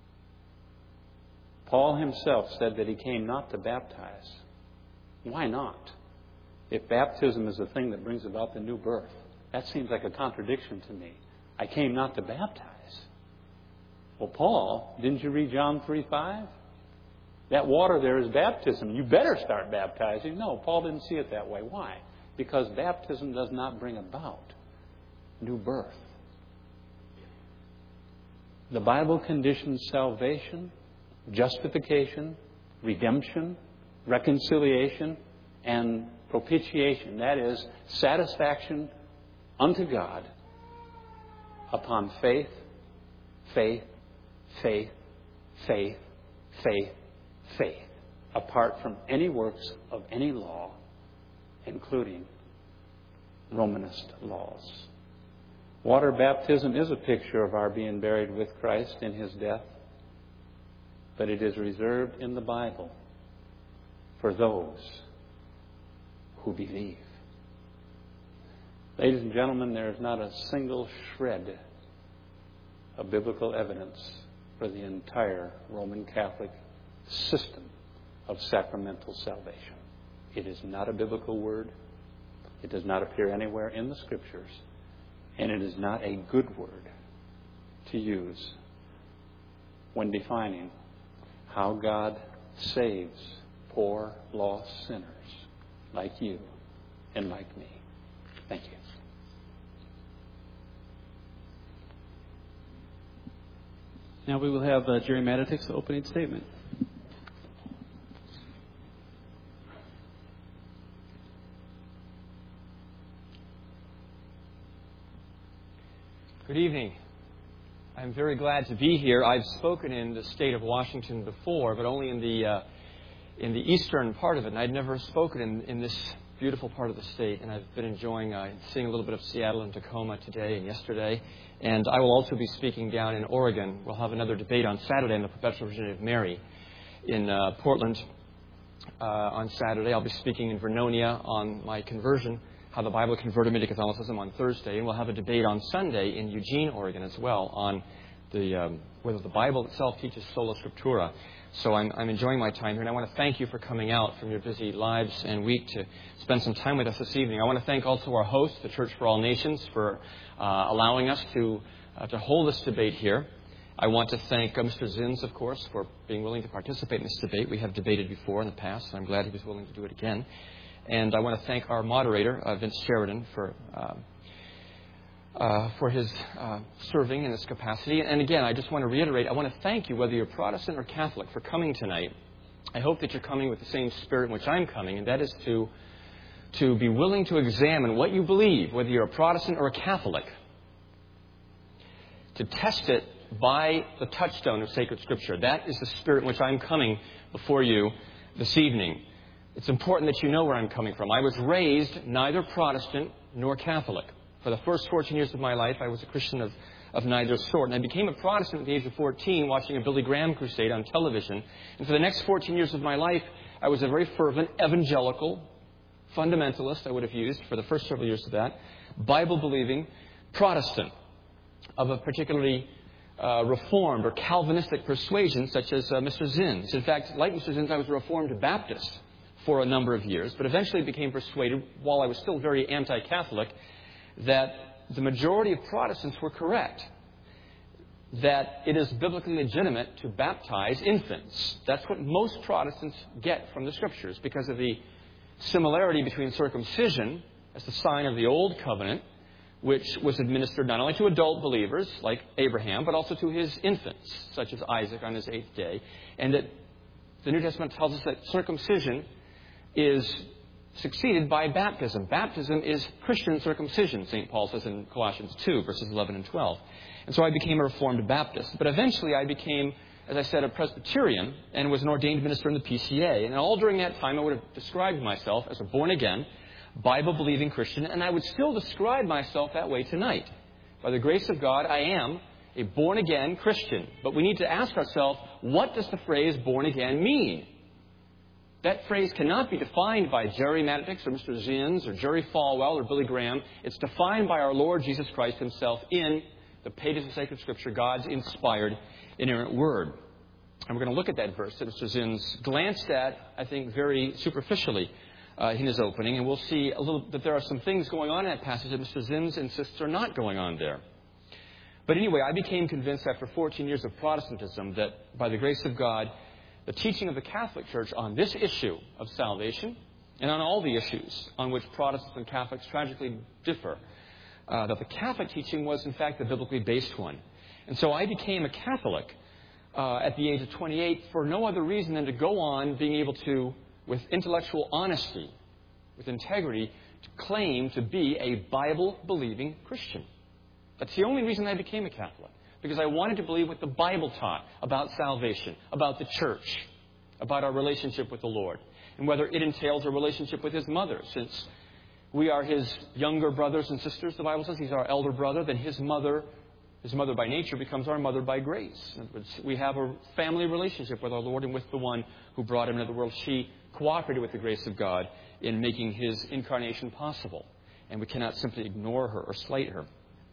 Paul himself said that he came not to baptize. Why not? If baptism is the thing that brings about the new birth, that seems like a contradiction to me. I came not to baptize. Well, Paul, didn't you read John three five? That water there is baptism. You better start baptizing. No, Paul didn't see it that way. Why? Because baptism does not bring about new birth. The Bible conditions salvation, justification, redemption, reconciliation, and propitiation. That is, satisfaction unto God upon faith, faith, faith, faith, faith, faith, apart from any works of any law, including Romanist laws. Water baptism is a picture of our being buried with Christ in His death, but it is reserved in the Bible for those who believe. Ladies and gentlemen, there is not a single shred of biblical evidence for the entire Roman Catholic system of sacramental salvation. It is not a biblical word. It does not appear anywhere in the Scriptures. And it is not a good word to use when defining how God saves poor, lost sinners like you and like me. Thank you. Now we will have uh, Jerry Matetick's opening statement. Good evening. I'm very glad to be here. I've spoken in the state of Washington before, but only in the uh, in the eastern part of it. And I'd never spoken in, in this beautiful part of the state. And I've been enjoying uh, seeing a little bit of Seattle and Tacoma today and yesterday. And I will also be speaking down in Oregon. We'll have another debate on Saturday on the Perpetual Virginity of Mary in uh, Portland uh, on Saturday. I'll be speaking in Vernonia on my conversion, how the Bible converted me to Catholicism, on Thursday. And we'll have a debate on Sunday in Eugene, Oregon as well on the um, whether the Bible itself teaches sola scriptura. So I'm, I'm enjoying my time here, and I want to thank you for coming out from your busy lives and week to spend some time with us this evening. I want to thank also our host, the Church for All Nations, for uh, allowing us to uh, to hold this debate here. I want to thank uh, Mister Zins, of course, for being willing to participate in this debate. We have debated before in the past, and I'm glad he was willing to do it again. And I want to thank our moderator, uh, Vince Sheridan, for uh, uh, for his uh, serving in this capacity. And again, I just want to reiterate, I want to thank you, whether you're Protestant or Catholic, for coming tonight. I hope that you're coming with the same spirit in which I'm coming, and that is to to be willing to examine what you believe, whether you're a Protestant or a Catholic, to test it by the touchstone of sacred Scripture. That is the spirit in which I'm coming before you this evening. It's important that you know where I'm coming from. I was raised neither Protestant nor Catholic. For the first fourteen years of my life, I was a Christian of, of neither sort. And I became a Protestant at the age of fourteen, watching a Billy Graham crusade on television. And for the next fourteen years of my life, I was a very fervent evangelical, fundamentalist, I would have used for the first several years of that, Bible-believing Protestant of a particularly uh, Reformed or Calvinistic persuasion, such as uh, Mister Zins. In fact, like Mister Zins, I was a Reformed Baptist for a number of years, but eventually became persuaded, while I was still very anti-Catholic, that the majority of Protestants were correct, that it is biblically legitimate to baptize infants. That's what most Protestants get from the Scriptures, because of the similarity between circumcision as the sign of the Old Covenant, which was administered not only to adult believers like Abraham, but also to his infants, such as Isaac on his eighth day, and that the New Testament tells us that circumcision is succeeded by baptism. Baptism is Christian circumcision, Saint Paul says in Colossians two, verses eleven and twelve. And so I became a Reformed Baptist. But eventually I became, as I said, a Presbyterian and was an ordained minister in the P C A. And all during that time I would have described myself as a born-again, Bible-believing Christian, and I would still describe myself that way tonight. By the grace of God, I am a born-again Christian. But we need to ask ourselves, what does the phrase born-again mean? That phrase cannot be defined by Jerry Matetick or Mister Zins or Jerry Falwell or Billy Graham. It's defined by our Lord Jesus Christ himself in the pages of sacred Scripture, God's inspired, inerrant Word. And we're going to look at that verse that Mister Zins glanced at, I think, very superficially uh, in his opening. And we'll see a little that there are some things going on in that passage that Mister Zins insists are not going on there. But anyway, I became convinced after fourteen years of Protestantism that by the grace of God, the teaching of the Catholic Church on this issue of salvation, and on all the issues on which Protestants and Catholics tragically differ, uh, that the Catholic teaching was, in fact, the biblically based one. And so I became a Catholic uh, at the age of twenty-eight for no other reason than to go on being able to, with intellectual honesty, with integrity, to claim to be a Bible-believing Christian. That's the only reason I became a Catholic. Because I wanted to believe what the Bible taught about salvation, about the church, about our relationship with the Lord, and whether it entails a relationship with his mother. Since we are his younger brothers and sisters, the Bible says he's our elder brother, then his mother, his mother by nature, becomes our mother by grace. In other words, we have a family relationship with our Lord and with the one who brought him into the world. She cooperated with the grace of God in making his incarnation possible, and we cannot simply ignore her or slight her.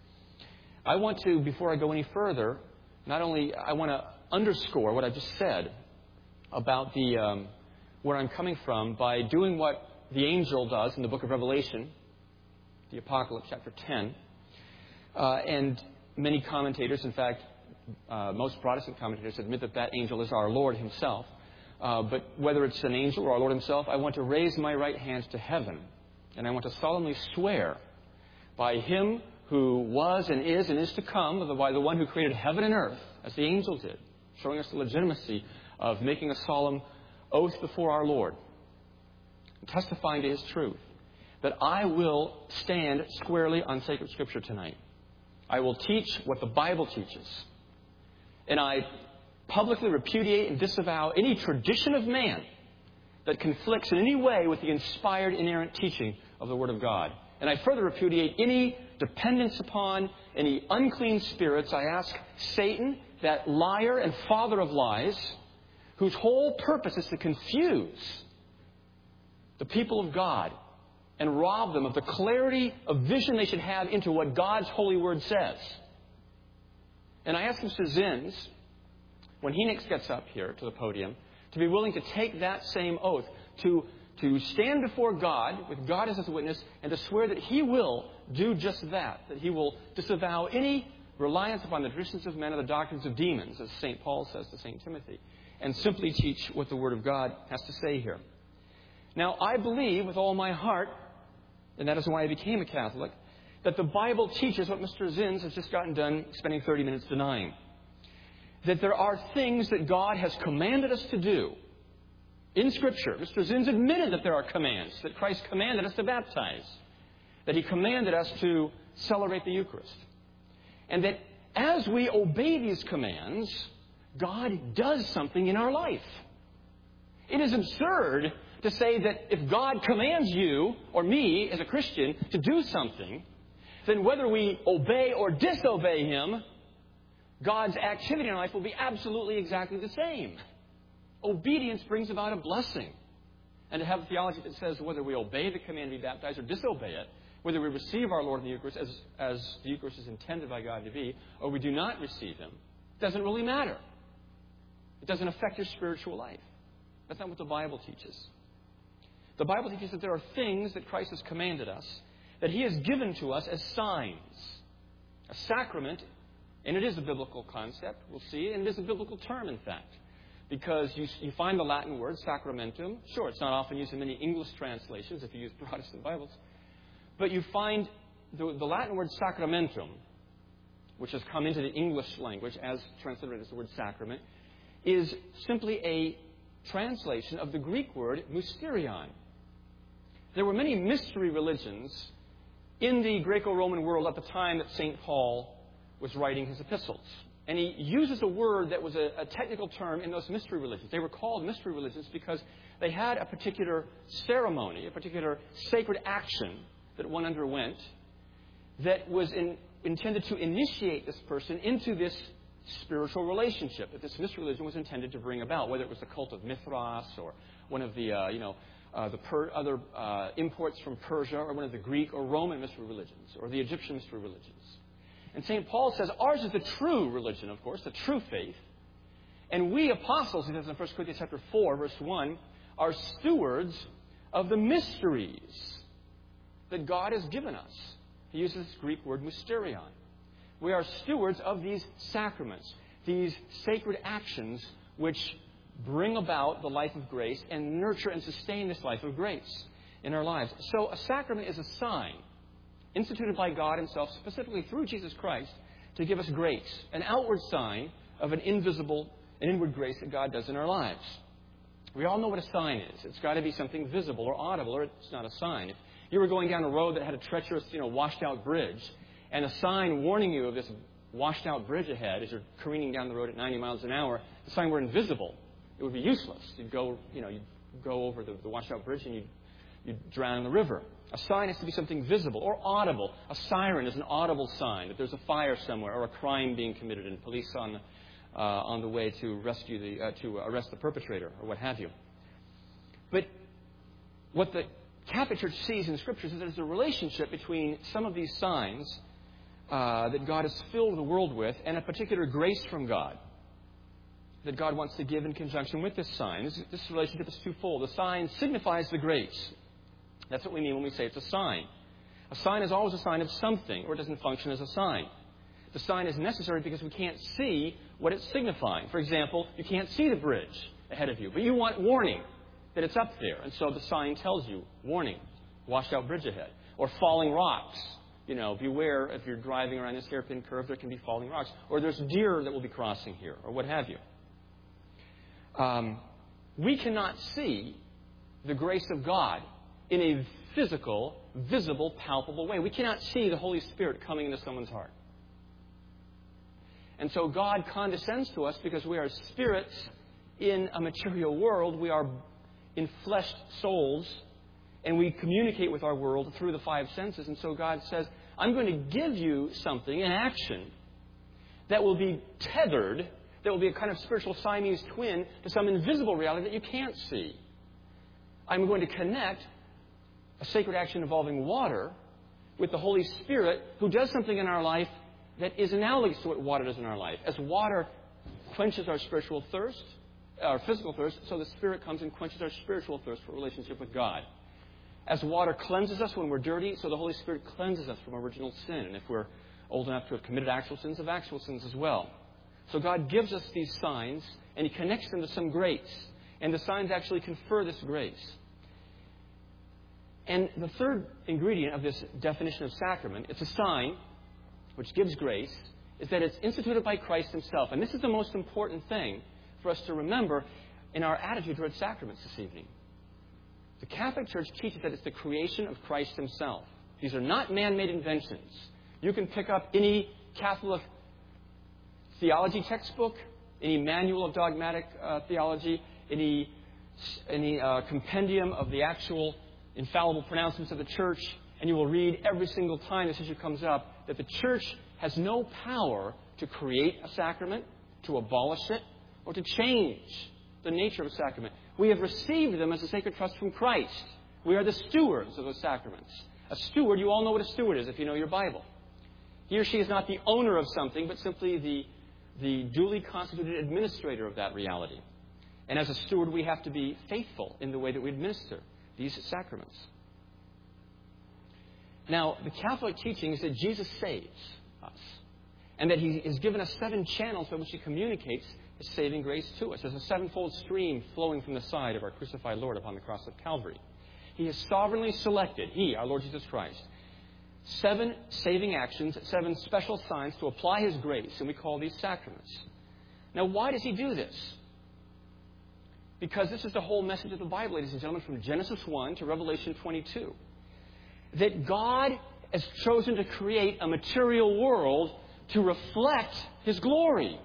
I want to, before I go any further, not only, I want to underscore what I just said about the um, where I'm coming from by doing what the angel does in the book of Revelation, the Apocalypse, chapter ten. Uh, and many commentators, in fact, uh, most Protestant commentators admit that that angel is our Lord himself. Uh, but whether it's an angel or our Lord himself, I want to raise my right hand to heaven. And I want to solemnly swear by him who was and is and is to come, by the one who created heaven and earth, as the angel did, showing us the legitimacy of making a solemn oath before our Lord, testifying to His truth, that I will stand squarely on sacred Scripture tonight. I will teach what the Bible teaches. And I publicly repudiate and disavow any tradition of man that conflicts in any way with the inspired, inerrant teaching of the Word of God. And I further repudiate any dependence upon any unclean spirits. I ask Satan, that liar and father of lies, whose whole purpose is to confuse the people of God and rob them of the clarity of vision they should have into what God's holy word says. And I ask Mister Zins, when he next gets up here to the podium, to be willing to take that same oath, to, to stand before God, with God as his witness, and to swear that he will do just that, that he will disavow any reliance upon the traditions of men or the doctrines of demons, as Saint Paul says to Saint Timothy, and simply teach what the Word of God has to say here. Now, I believe with all my heart, and that is why I became a Catholic, that the Bible teaches what Mister Zins has just gotten done spending thirty minutes denying. That there are things that God has commanded us to do in Scripture. Mister Zins admitted that there are commands, that Christ commanded us to baptize, that He commanded us to celebrate the Eucharist. And that as we obey these commands, God does something in our life. It is absurd to say that if God commands you, or me as a Christian, to do something, then whether we obey or disobey Him, God's activity in our life will be absolutely exactly the same. Obedience brings about a blessing. And to have a theology that says whether we obey the command to be baptized or disobey it, whether we receive our Lord in the Eucharist as, as the Eucharist is intended by God to be, or we do not receive Him, doesn't really matter. It doesn't affect your spiritual life. That's not what the Bible teaches. The Bible teaches that there are things that Christ has commanded us, that He has given to us as signs. A sacrament, and it is a biblical concept, we'll see, and it is a biblical term, in fact, because you, you find the Latin word, sacramentum. Sure, it's not often used in many English translations if you use Protestant Bibles. But you find the, the Latin word sacramentum, which has come into the English language as translated as the word sacrament, is simply a translation of the Greek word mysterion. There were many mystery religions in the Greco-Roman world at the time that Saint Paul was writing his epistles. And he uses a word that was a, a technical term in those mystery religions. They were called mystery religions because they had a particular ceremony, a particular sacred action that one underwent that was in, intended to initiate this person into this spiritual relationship that this mystery religion was intended to bring about, whether it was the cult of Mithras or one of the, uh, you know, uh, the per- other uh, imports from Persia or one of the Greek or Roman mystery religions or the Egyptian mystery religions. And Saint Paul says ours is the true religion, of course, the true faith. And we apostles, he says in First Corinthians chapter four, verse one, are stewards of the mysteries that God has given us. He uses this Greek word mysterion. We are stewards of these sacraments, these sacred actions which bring about the life of grace and nurture and sustain this life of grace in our lives. So a sacrament is a sign instituted by God Himself, specifically through Jesus Christ, to give us grace, an outward sign of an invisible and inward grace that God does in our lives. We all know what a sign is. It's got to be something visible or audible, or it's not a sign. If you were going down a road that had a treacherous, you know, washed-out bridge, and a sign warning you of this washed-out bridge ahead as you're careening down the road at ninety miles an hour, the sign were invisible, it would be useless. You'd go, you know, you'd go over the, the washed-out bridge and you'd, you'd drown in the river. A sign has to be something visible or audible. A siren is an audible sign that there's a fire somewhere or a crime being committed and police on, uh, on the way to rescue the, uh, to arrest the perpetrator or what have you. But what the Catholic Church sees in the Scriptures is that there's a relationship between some of these signs uh, that God has filled the world with and a particular grace from God that God wants to give in conjunction with this sign. This, this relationship is twofold. The sign signifies the grace. That's what we mean when we say it's a sign. A sign is always a sign of something, or it doesn't function as a sign. The sign is necessary because we can't see what it's signifying. For example, you can't see the bridge ahead of you, but you want warning that it's up there. And so the sign tells you, warning, washed out bridge ahead. Or falling rocks, You know, beware if you're driving around this hairpin curve, there can be falling rocks. Or there's deer that will be crossing here, or what have you. Um, we cannot see the grace of God in a physical, visible, palpable way. We cannot see the Holy Spirit coming into someone's heart. And so God condescends to us because we are spirits in a material world. We are enfleshed souls, and we communicate with our world through the five senses. And so God says, I'm going to give you something, an action, that will be tethered, that will be a kind of spiritual Siamese twin to some invisible reality that you can't see. I'm going to connect a sacred action involving water with the Holy Spirit, who does something in our life that is analogous to what water does in our life. As water quenches our spiritual thirst, our physical thirst, so the Spirit comes and quenches our spiritual thirst for relationship with God. As water cleanses us when we're dirty, so the Holy Spirit cleanses us from original sin. And if we're old enough to have committed actual sins, of actual sins as well. So God gives us these signs, and He connects them to some grace. And the signs actually confer this grace. And the third ingredient of this definition of sacrament, it's a sign which gives grace, is that it's instituted by Christ Himself. And this is the most important thing for us to remember in our attitude towards sacraments this evening. The Catholic Church teaches that it's the creation of Christ Himself. These are not man-made inventions. You can pick up any Catholic theology textbook, any manual of dogmatic uh, theology, any, any uh, compendium of the actual infallible pronouncements of the Church, and you will read every single time this issue comes up that the Church has no power to create a sacrament, to abolish it, or to change the nature of a sacrament. We have received them as a sacred trust from Christ. We are the stewards of those sacraments. A steward, you all know what a steward is if you know your Bible. He or she is not the owner of something, but simply the, the duly constituted administrator of that reality. And as a steward, we have to be faithful in the way that we administer these sacraments. Now, the Catholic teaching is that Jesus saves us, and that He has given us seven channels by which He communicates His saving grace to us. There's a sevenfold stream flowing from the side of our crucified Lord upon the cross of Calvary. He has sovereignly selected, He, our Lord Jesus Christ, seven saving actions, seven special signs to apply His grace, and we call these sacraments. Now, why does He do this? Because this is the whole message of the Bible, ladies and gentlemen, from Genesis one to Revelation twenty-two. That God has chosen to create a material world to reflect His glory.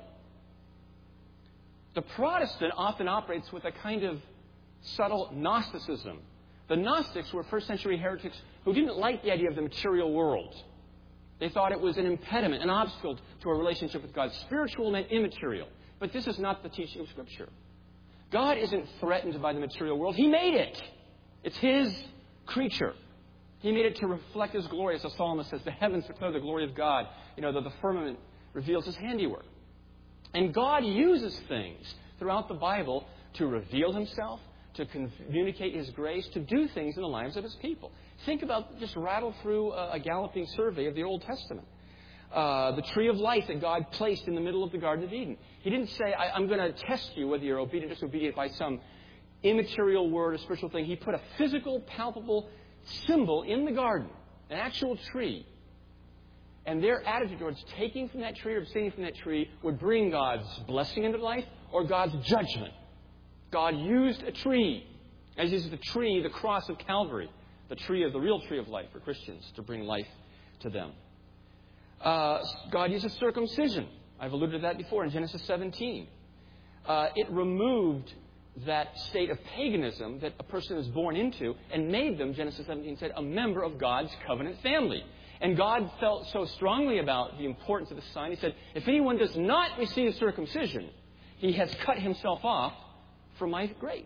The Protestant often operates with a kind of subtle Gnosticism. The Gnostics were first century heretics who didn't like the idea of the material world. They thought it was an impediment, an obstacle to a relationship with God. Spiritual meant immaterial. But this is not the teaching of Scripture. God isn't threatened by the material world. He made it. It's His creature. He made it to reflect His glory, as the psalmist says. The heavens declare the glory of God. You know, the, the firmament reveals His handiwork. And God uses things throughout the Bible to reveal Himself, to communicate His grace, to do things in the lives of His people. Think about, just rattle through a, a galloping survey of the Old Testament. Uh, the tree of life that God placed in the middle of the Garden of Eden. He didn't say, I, I'm going to test you whether you're obedient or disobedient by some immaterial word or spiritual thing. He put a physical, palpable symbol in the garden, an actual tree. And their attitude towards taking from that tree or abstaining from that tree would bring God's blessing into life or God's judgment. God used a tree, as is the tree, the cross of Calvary, the tree of the real tree of life for Christians, to bring life to them. Uh, God uses circumcision. I've alluded to that before in Genesis seventeen. Uh, it removed that state of paganism that a person is born into and made them, Genesis seventeen said, a member of God's covenant family. And God felt so strongly about the importance of this sign, He said, if anyone does not receive circumcision, he has cut himself off from my grace.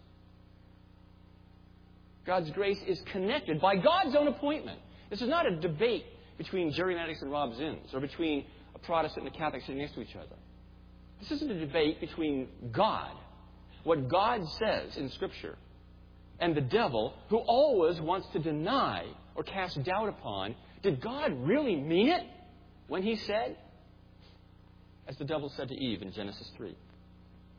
God's grace is connected by God's own appointment. This is not a debate between Jerry Maddox and Rob Zins, or between a Protestant and a Catholic sitting next to each other. This isn't a debate between God, what God says in Scripture, and the devil, who always wants to deny or cast doubt upon, did God really mean it when He said? As the devil said to Eve in Genesis three.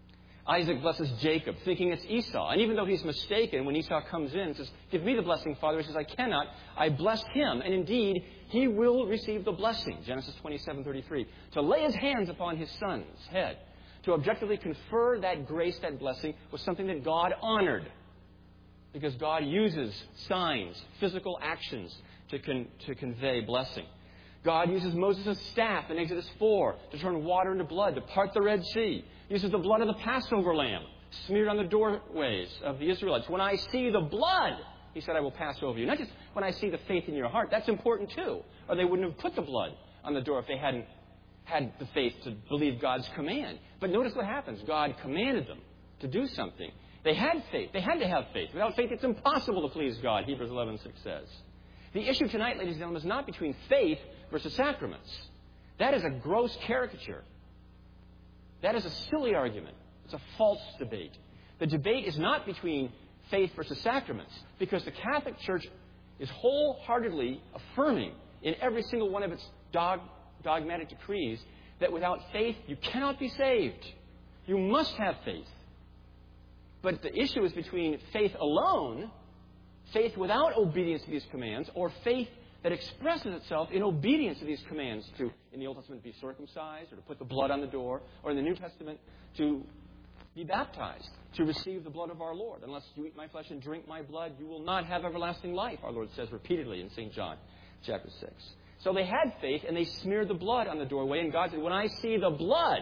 Isaac blesses Jacob, thinking it's Esau. And even though he's mistaken, when Esau comes in and says, give me the blessing, Father, he says, I cannot. I blessed him. And indeed, he will receive the blessing. Genesis twenty-seven thirty-three. To lay his hands upon his son's head. To objectively confer that grace, that blessing, was something that God honored. Because God uses signs, physical actions, to, con- to convey blessing. God uses Moses' staff in Exodus four to turn water into blood, to part the Red Sea. He uses the blood of the Passover lamb smeared on the doorways of the Israelites. When I see the blood, he said, I will pass over you. Not just when I see the faith in your heart. That's important too. Or they wouldn't have put the blood on the door if they hadn't had the faith to believe God's command. But notice what happens. God commanded them to do something. They had faith. They had to have faith. Without faith, it's impossible to please God, Hebrews eleven six says. The issue tonight, ladies and gentlemen, is not between faith versus sacraments. That is a gross caricature. That is a silly argument. It's a false debate. The debate is not between faith versus sacraments, because the Catholic Church is wholeheartedly affirming in every single one of its dog, dogmatic decrees that without faith you cannot be saved. You must have faith. But the issue is between faith alone, faith without obedience to these commands, or faith that expresses itself in obedience to these commands to, in the Old Testament, be circumcised, or to put the blood on the door, or in the New Testament, to be baptized, to receive the blood of our Lord. Unless you eat my flesh and drink my blood, you will not have everlasting life, our Lord says repeatedly in Saint John chapter six. So they had faith, and they smeared the blood on the doorway, and God said, when I see the blood,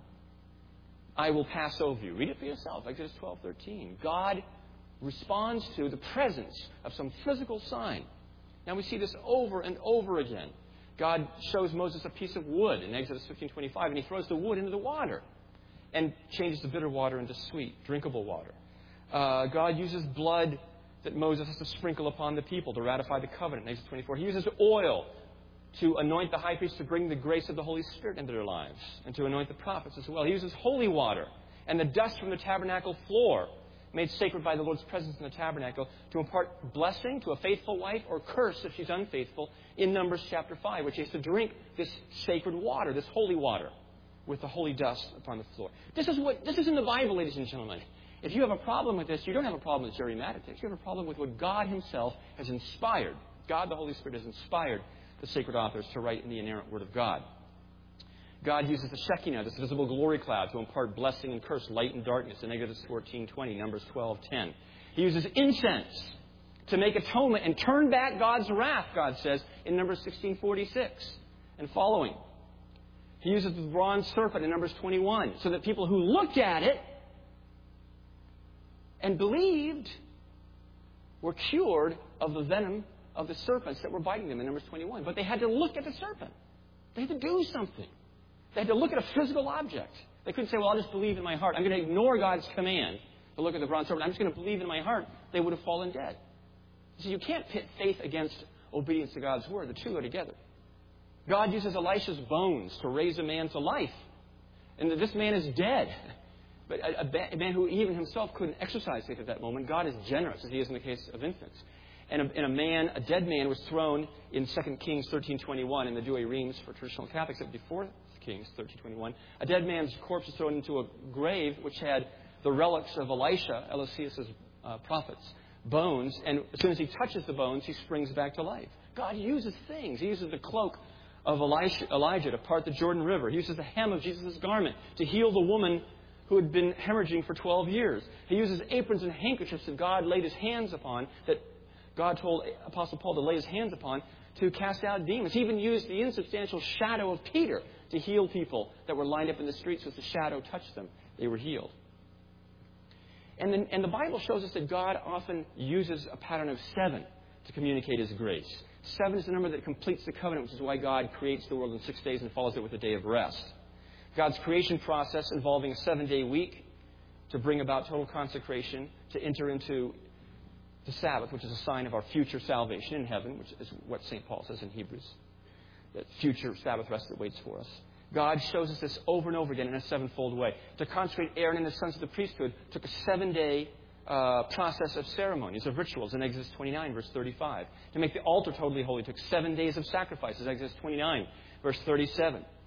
I will pass over you. Read it for yourself, Exodus twelve thirteen. God responds to the presence of some physical sign. Now we see this over and over again. God shows Moses a piece of wood in Exodus fifteen twenty-five, and he throws the wood into the water and changes the bitter water into sweet, drinkable water. Uh, God uses blood that Moses has to sprinkle upon the people to ratify the covenant in Exodus twenty-four. He uses oil to anoint the high priest to bring the grace of the Holy Spirit into their lives, and to anoint the prophets as well. He uses holy water and the dust from the tabernacle floor, made sacred by the Lord's presence in the tabernacle, to impart blessing to a faithful wife, or curse if she's unfaithful, in Numbers chapter five, which is to drink this sacred water, this holy water, with the holy dust upon the floor. This is what this is in the Bible, ladies and gentlemen. If you have a problem with this, you don't have a problem with Jerry Matitix. You have a problem with what God himself has inspired. God, the Holy Spirit, has inspired the sacred authors to write in the inerrant Word of God. God uses the Shekinah, this visible glory cloud, to impart blessing and curse, light and darkness in Exodus fourteen twenty, Numbers twelve ten. He uses incense to make atonement and turn back God's wrath, God says, in Numbers sixteen forty-six and following. He uses the bronze serpent in Numbers twenty-one, so that people who looked at it and believed were cured of the venom of the serpents that were biting them in Numbers twenty-one. But they had to look at the serpent. They had to do something. They had to look at a physical object. They couldn't say, well, I'll just believe in my heart. I'm going to ignore God's command to look at the bronze serpent. I'm just going to believe in my heart. They would have fallen dead. So you can't pit faith against obedience to God's word. The two go together. God uses Elisha's bones to raise a man to life. And this man is dead. But a, a man who even himself couldn't exercise faith at that moment, God is generous, as he is in the case of infants. And a, and a man, a dead man, was thrown in Second Kings thirteen twenty-one in the Douay Reims for traditional Catholics, before Kings thirteen twenty-one. A dead man's corpse is thrown into a grave which had the relics of Elisha, Eliseus' uh, prophet's bones. And as soon as he touches the bones, he springs back to life. God uses things. He uses the cloak of Elisha, Elijah to part the Jordan River. He uses the hem of Jesus' garment to heal the woman who had been hemorrhaging for twelve years. He uses aprons and handkerchiefs that God laid his hands upon, that God told Apostle Paul to lay his hands upon, to cast out demons. He even used the insubstantial shadow of Peter to heal people that were lined up in the streets. As the shadow touched them, they were healed. And, then, and the Bible shows us that God often uses a pattern of seven to communicate his grace. Seven is the number that completes the covenant, which is why God creates the world in six days and follows it with a day of rest. God's creation process, involving a seven-day week to bring about total consecration, to enter into the Sabbath, which is a sign of our future salvation in heaven, which is what Saint Paul says in Hebrews, that future Sabbath rest that waits for us. God shows us this over and over again in a sevenfold way. To consecrate Aaron and his sons to the priesthood took a seven-day uh, process of ceremonies, of rituals in Exodus twenty-nine, verse thirty-five. To make the altar totally holy took seven days of sacrifices, Exodus twenty-nine, verse thirty-seven.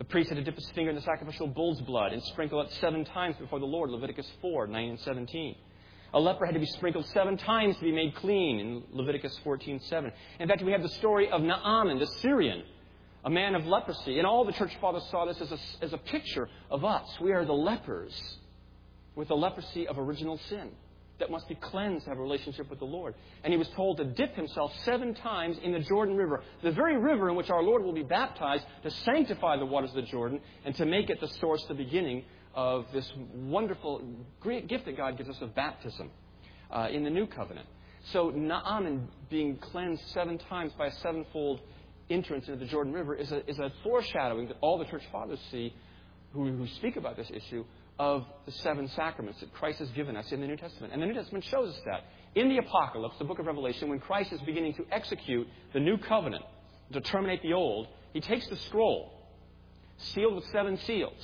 The priest had to dip his finger in the sacrificial bull's blood and sprinkle it seven times before the Lord, Leviticus four, nine and seventeen. A leper had to be sprinkled seven times to be made clean in Leviticus fourteen, seven. In fact, we have the story of Naaman, the Syrian, a man of leprosy. And all the church fathers saw this as a, as a picture of us. We are the lepers with the leprosy of original sin that must be cleansed to have a relationship with the Lord. And he was told to dip himself seven times in the Jordan River, the very river in which our Lord will be baptized, to sanctify the waters of the Jordan and to make it the source, the beginning of this wonderful great gift that God gives us of baptism uh, in the new covenant. So Naaman being cleansed seven times by a sevenfold entrance into the Jordan River is a, is a foreshadowing that all the church fathers see who, who speak about this issue of the seven sacraments that Christ has given us in the New Testament. And the New Testament shows us that. In the Apocalypse, the book of Revelation, when Christ is beginning to execute the new covenant to terminate the old, he takes the scroll, sealed with seven seals,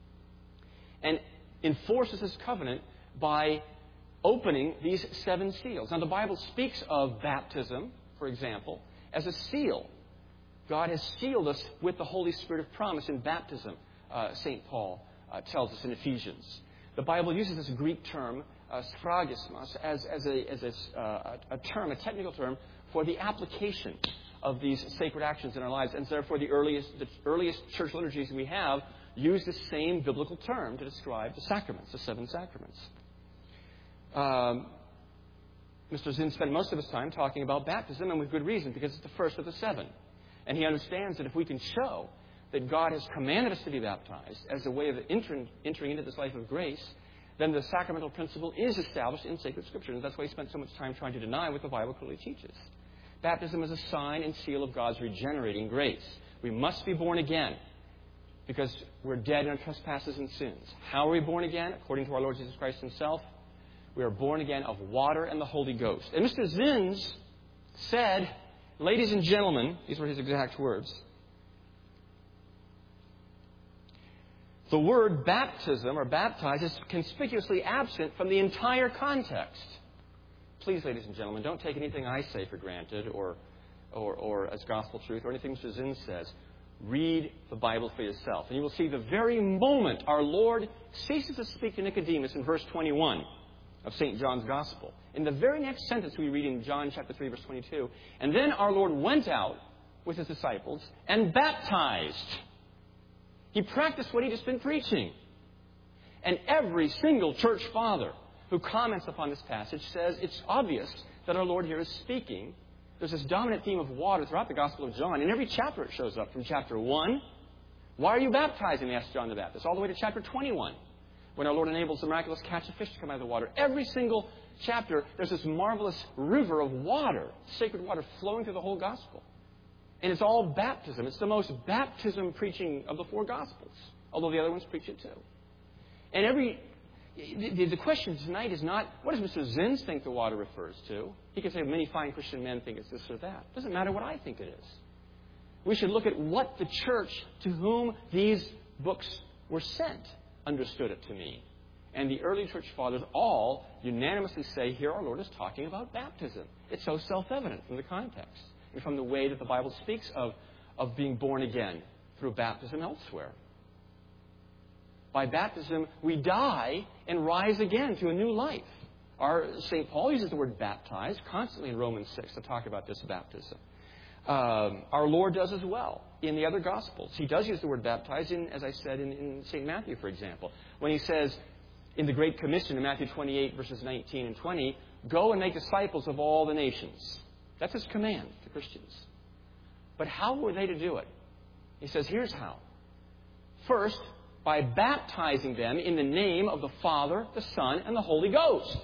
and enforces his covenant by opening these seven seals. Now, the Bible speaks of baptism, for example, as a seal. God has sealed us with the Holy Spirit of promise in baptism, uh, Saint Paul uh, tells us in Ephesians. The Bible uses this Greek term, uh, sphagismos, as, as, a, as a, uh, a term, a technical term, for the application of these sacred actions in our lives. And therefore, the earliest, the earliest church liturgies we have use the same biblical term to describe the sacraments, the seven sacraments. Um, Mister Zinn spent most of his time talking about baptism, and with good reason, because it's the first of the seven. And he understands that if we can show that God has commanded us to be baptized as a way of entering, entering into this life of grace, then the sacramental principle is established in sacred Scripture. And that's why he spent so much time trying to deny what the Bible clearly teaches. Baptism is a sign and seal of God's regenerating grace. We must be born again because we're dead in our trespasses and sins. How are we born again? According to our Lord Jesus Christ himself, we are born again of water and the Holy Ghost. And Mister Zins said, ladies and gentlemen, these were his exact words, the word baptism or baptize is conspicuously absent from the entire context. Please, ladies and gentlemen, don't take anything I say for granted or, or, or as gospel truth or anything Mister Zinn says. Read the Bible for yourself. And you will see the very moment our Lord ceases to speak to Nicodemus in verse twenty-one of Saint John's Gospel. In the very next sentence we read in John chapter three, verse twenty-two, and then our Lord went out with his disciples and baptized. He practiced what he'd just been preaching. And every single church father who comments upon this passage says it's obvious that our Lord here is speaking. There's this dominant theme of water throughout the Gospel of John. In every chapter it shows up, from chapter one. Why are you baptizing? They asked John the Baptist. All the way to chapter twenty-one, when our Lord enables the miraculous catch of fish to come out of the water. Every single chapter, there's this marvelous river of water, sacred water, flowing through the whole Gospel. And it's all baptism. It's the most baptism preaching of the four Gospels, although the other ones preach it too. And every the, the question tonight is not, what does Mister Zins think the water refers to? He can say many fine Christian men think it's this or that. It doesn't matter what I think it is. We should look at what the church to whom these books were sent understood it to mean. And the early church fathers all unanimously say, here our Lord is talking about baptism. It's so self-evident from the context and from the way that the Bible speaks of, of being born again through baptism elsewhere. By baptism, we die and rise again to a new life. Our Saint Paul uses the word baptized constantly in Romans six to talk about this baptism. Um, our Lord does as well in the other Gospels. He does use the word baptized, in, as I said, in, in Saint Matthew, for example, when he says in the Great Commission in Matthew twenty-eight, verses nineteen and twenty, go and make disciples of all the nations. That's his command to Christians. But how were they to do it? He says, here's how. First, by baptizing them in the name of the Father, the Son, and the Holy Ghost.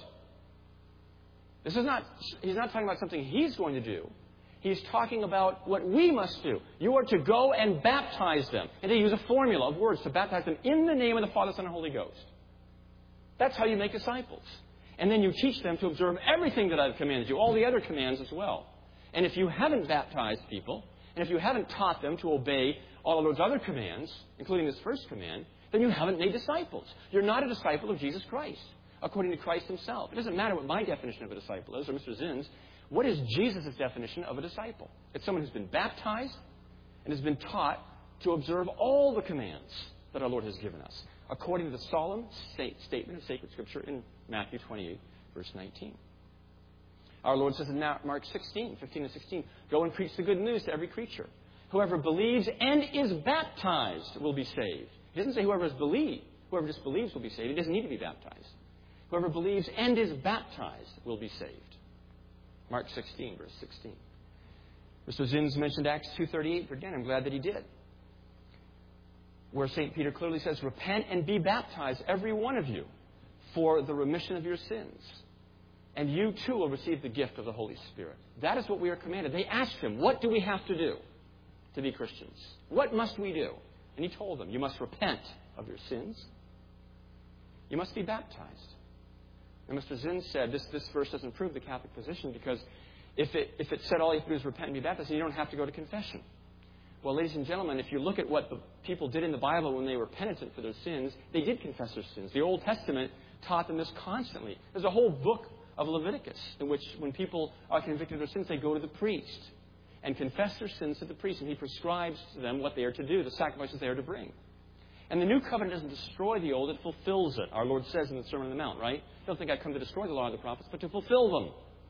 This is not, he's not talking about something he's going to do. He's talking about what we must do. You are to go and baptize them. And they use a formula of words to baptize them in the name of the Father, Son, and Holy Ghost. That's how you make disciples. And then you teach them to observe everything that I've commanded you, all the other commands as well. And if you haven't baptized people, and if you haven't taught them to obey all of those other commands, including this first command, then you haven't made disciples. You're not a disciple of Jesus Christ, according to Christ himself. It doesn't matter what my definition of a disciple is, or Mister Zinn's. What is Jesus' definition of a disciple? It's someone who's been baptized and has been taught to observe all the commands that our Lord has given us, according to the solemn state, statement of sacred Scripture in Matthew twenty-eight, verse nineteen. Our Lord says in Mark sixteen, fifteen and sixteen, go and preach the good news to every creature. Whoever believes and is baptized will be saved. He doesn't say whoever is believed. Whoever just believes will be saved. He doesn't need to be baptized. Whoever believes and is baptized will be saved. Mark sixteen, verse sixteen. Mister Zins mentioned Acts two thirty-eight. Again, I'm glad that he did. Where Saint Peter clearly says, repent and be baptized, every one of you, for the remission of your sins. And you too will receive the gift of the Holy Spirit. That is what we are commanded. They asked him, what do we have to do to be Christians? What must we do? And he told them, you must repent of your sins. You must be baptized. And Mister Zinn said this, this verse doesn't prove the Catholic position, because if it, if it said all you have to do is repent and be baptized, then you don't have to go to confession. Well, ladies and gentlemen, if you look at what the people did in the Bible when they were penitent for their sins, they did confess their sins. The Old Testament taught them this constantly. There's a whole book of Leviticus in which when people are convicted of their sins, they go to the priest and confess their sins to the priest, and he prescribes to them what they are to do, the sacrifices they are to bring. And the New Covenant doesn't destroy the Old, it fulfills it. Our Lord says in the Sermon on the Mount, right? I don't think I've come to destroy the law of the prophets, but to fulfill them.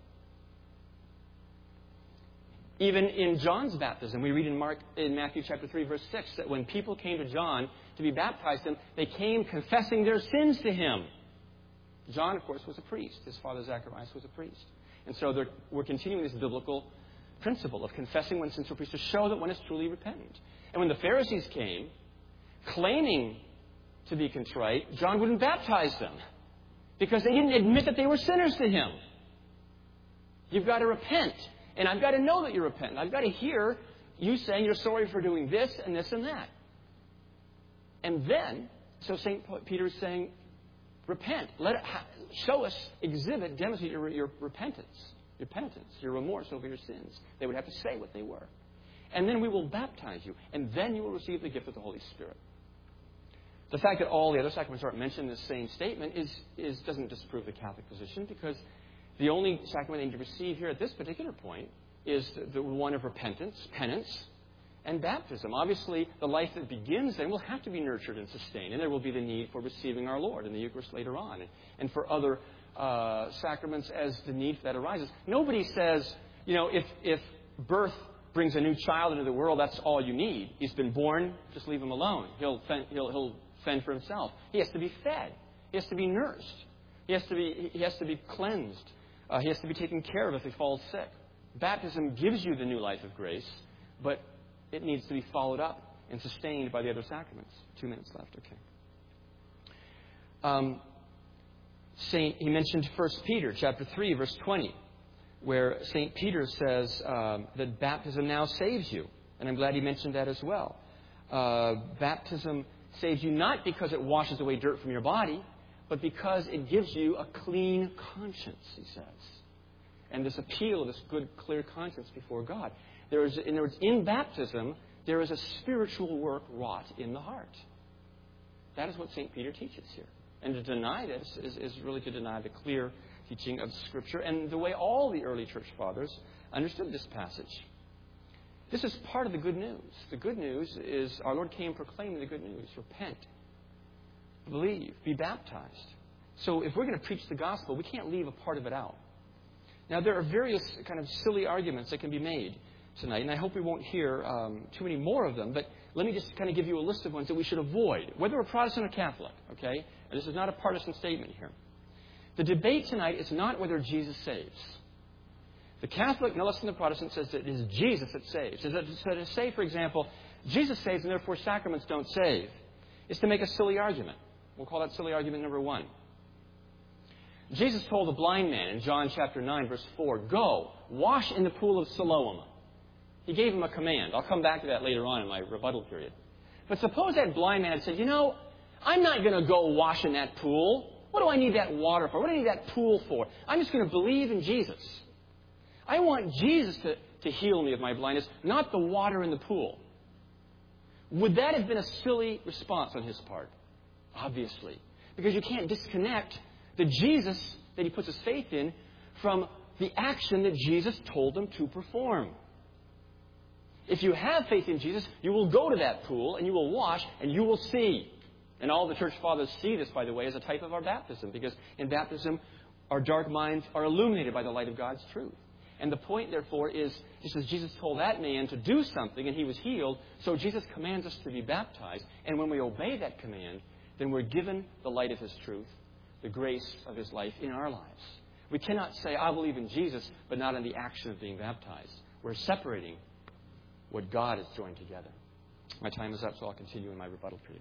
Even in John's baptism, we read in Mark, in Matthew chapter three, verse six, that when people came to John to be baptized, them, they came confessing their sins to him. John, of course, was a priest. His father Zacharias was a priest. And so we're continuing this biblical principle of confessing one's sins to a priest to show that one is truly repentant. And when the Pharisees came, claiming to be contrite, John wouldn't baptize them because they didn't admit that they were sinners to him. You've got to repent. And I've got to know that you're repentant. I've got to hear you saying you're sorry for doing this and this and that. And then, so Saint Peter is saying, repent. Let it ha- show us, exhibit, demonstrate your, your repentance, your penitence, your remorse over your sins. They would have to say what they were. And then we will baptize you. And then you will receive the gift of the Holy Spirit. The fact that all the other sacraments aren't mentioned in the same statement is, is doesn't disprove the Catholic position, because the only sacrament they need to receive here at this particular point is the, the one of repentance, penance, and baptism. Obviously, the life that begins then will have to be nurtured and sustained, and there will be the need for receiving our Lord in the Eucharist later on, and, and for other uh, sacraments as the need for that arises. Nobody says, you know, if, if birth brings a new child into the world, that's all you need. He's been born, just leave him alone. He'll fend, he'll, he'll fend for himself. He has to be fed. He has to be nursed. He has to be, he has to be cleansed. Uh, he has to be taken care of if he falls sick. Baptism gives you the new life of grace, but it needs to be followed up and sustained by the other sacraments. Two minutes left, okay. Um, Saint, he mentioned First Peter chapter three, verse twenty, where Saint Peter says um, that baptism now saves you. And I'm glad he mentioned that as well. Uh, baptism saves you not because it washes away dirt from your body, but because it gives you a clean conscience, he says. And this appeal, this good, clear conscience before God. There is, in other words, in baptism, there is a spiritual work wrought in the heart. That is what Saint Peter teaches here. And to deny this is, is really to deny the clear teaching of Scripture and the way all the early church fathers understood this passage. This is part of the good news. The good news is our Lord came proclaiming the good news. Repent. Believe. Be baptized. So if we're going to preach the gospel, we can't leave a part of it out. Now, there are various kind of silly arguments that can be made tonight, and I hope we won't hear um, too many more of them, but let me just kind of give you a list of ones that we should avoid, whether we're Protestant or Catholic, okay? And this is not a partisan statement here. The debate tonight is not whether Jesus saves. The Catholic, no less than the Protestant, says that it is Jesus that saves. So to say, for example, Jesus saves and therefore sacraments don't save, is to make a silly argument. We'll call that silly argument number one. Jesus told the blind man in John chapter nine, verse four, go, wash in the pool of Siloam. He gave him a command. I'll come back to that later on in my rebuttal period. But suppose that blind man had said, you know, I'm not going to go wash in that pool. What do I need that water for? What do I need that pool for? I'm just going to believe in Jesus. I want Jesus to, to heal me of my blindness, not the water in the pool. Would that have been a silly response on his part? Obviously. Because you can't disconnect the Jesus that he puts his faith in from the action that Jesus told him to perform. If you have faith in Jesus, you will go to that pool and you will wash and you will see. And all the church fathers see this, by the way, as a type of our baptism, because in baptism, our dark minds are illuminated by the light of God's truth. And the point, therefore, is, just as Jesus told that man to do something and he was healed, so Jesus commands us to be baptized. And when we obey that command, then we're given the light of His truth, the grace of His life in our lives. We cannot say, I believe in Jesus, but not in the action of being baptized. We're separating what God has joined together. My time is up, so I'll continue in my rebuttal period.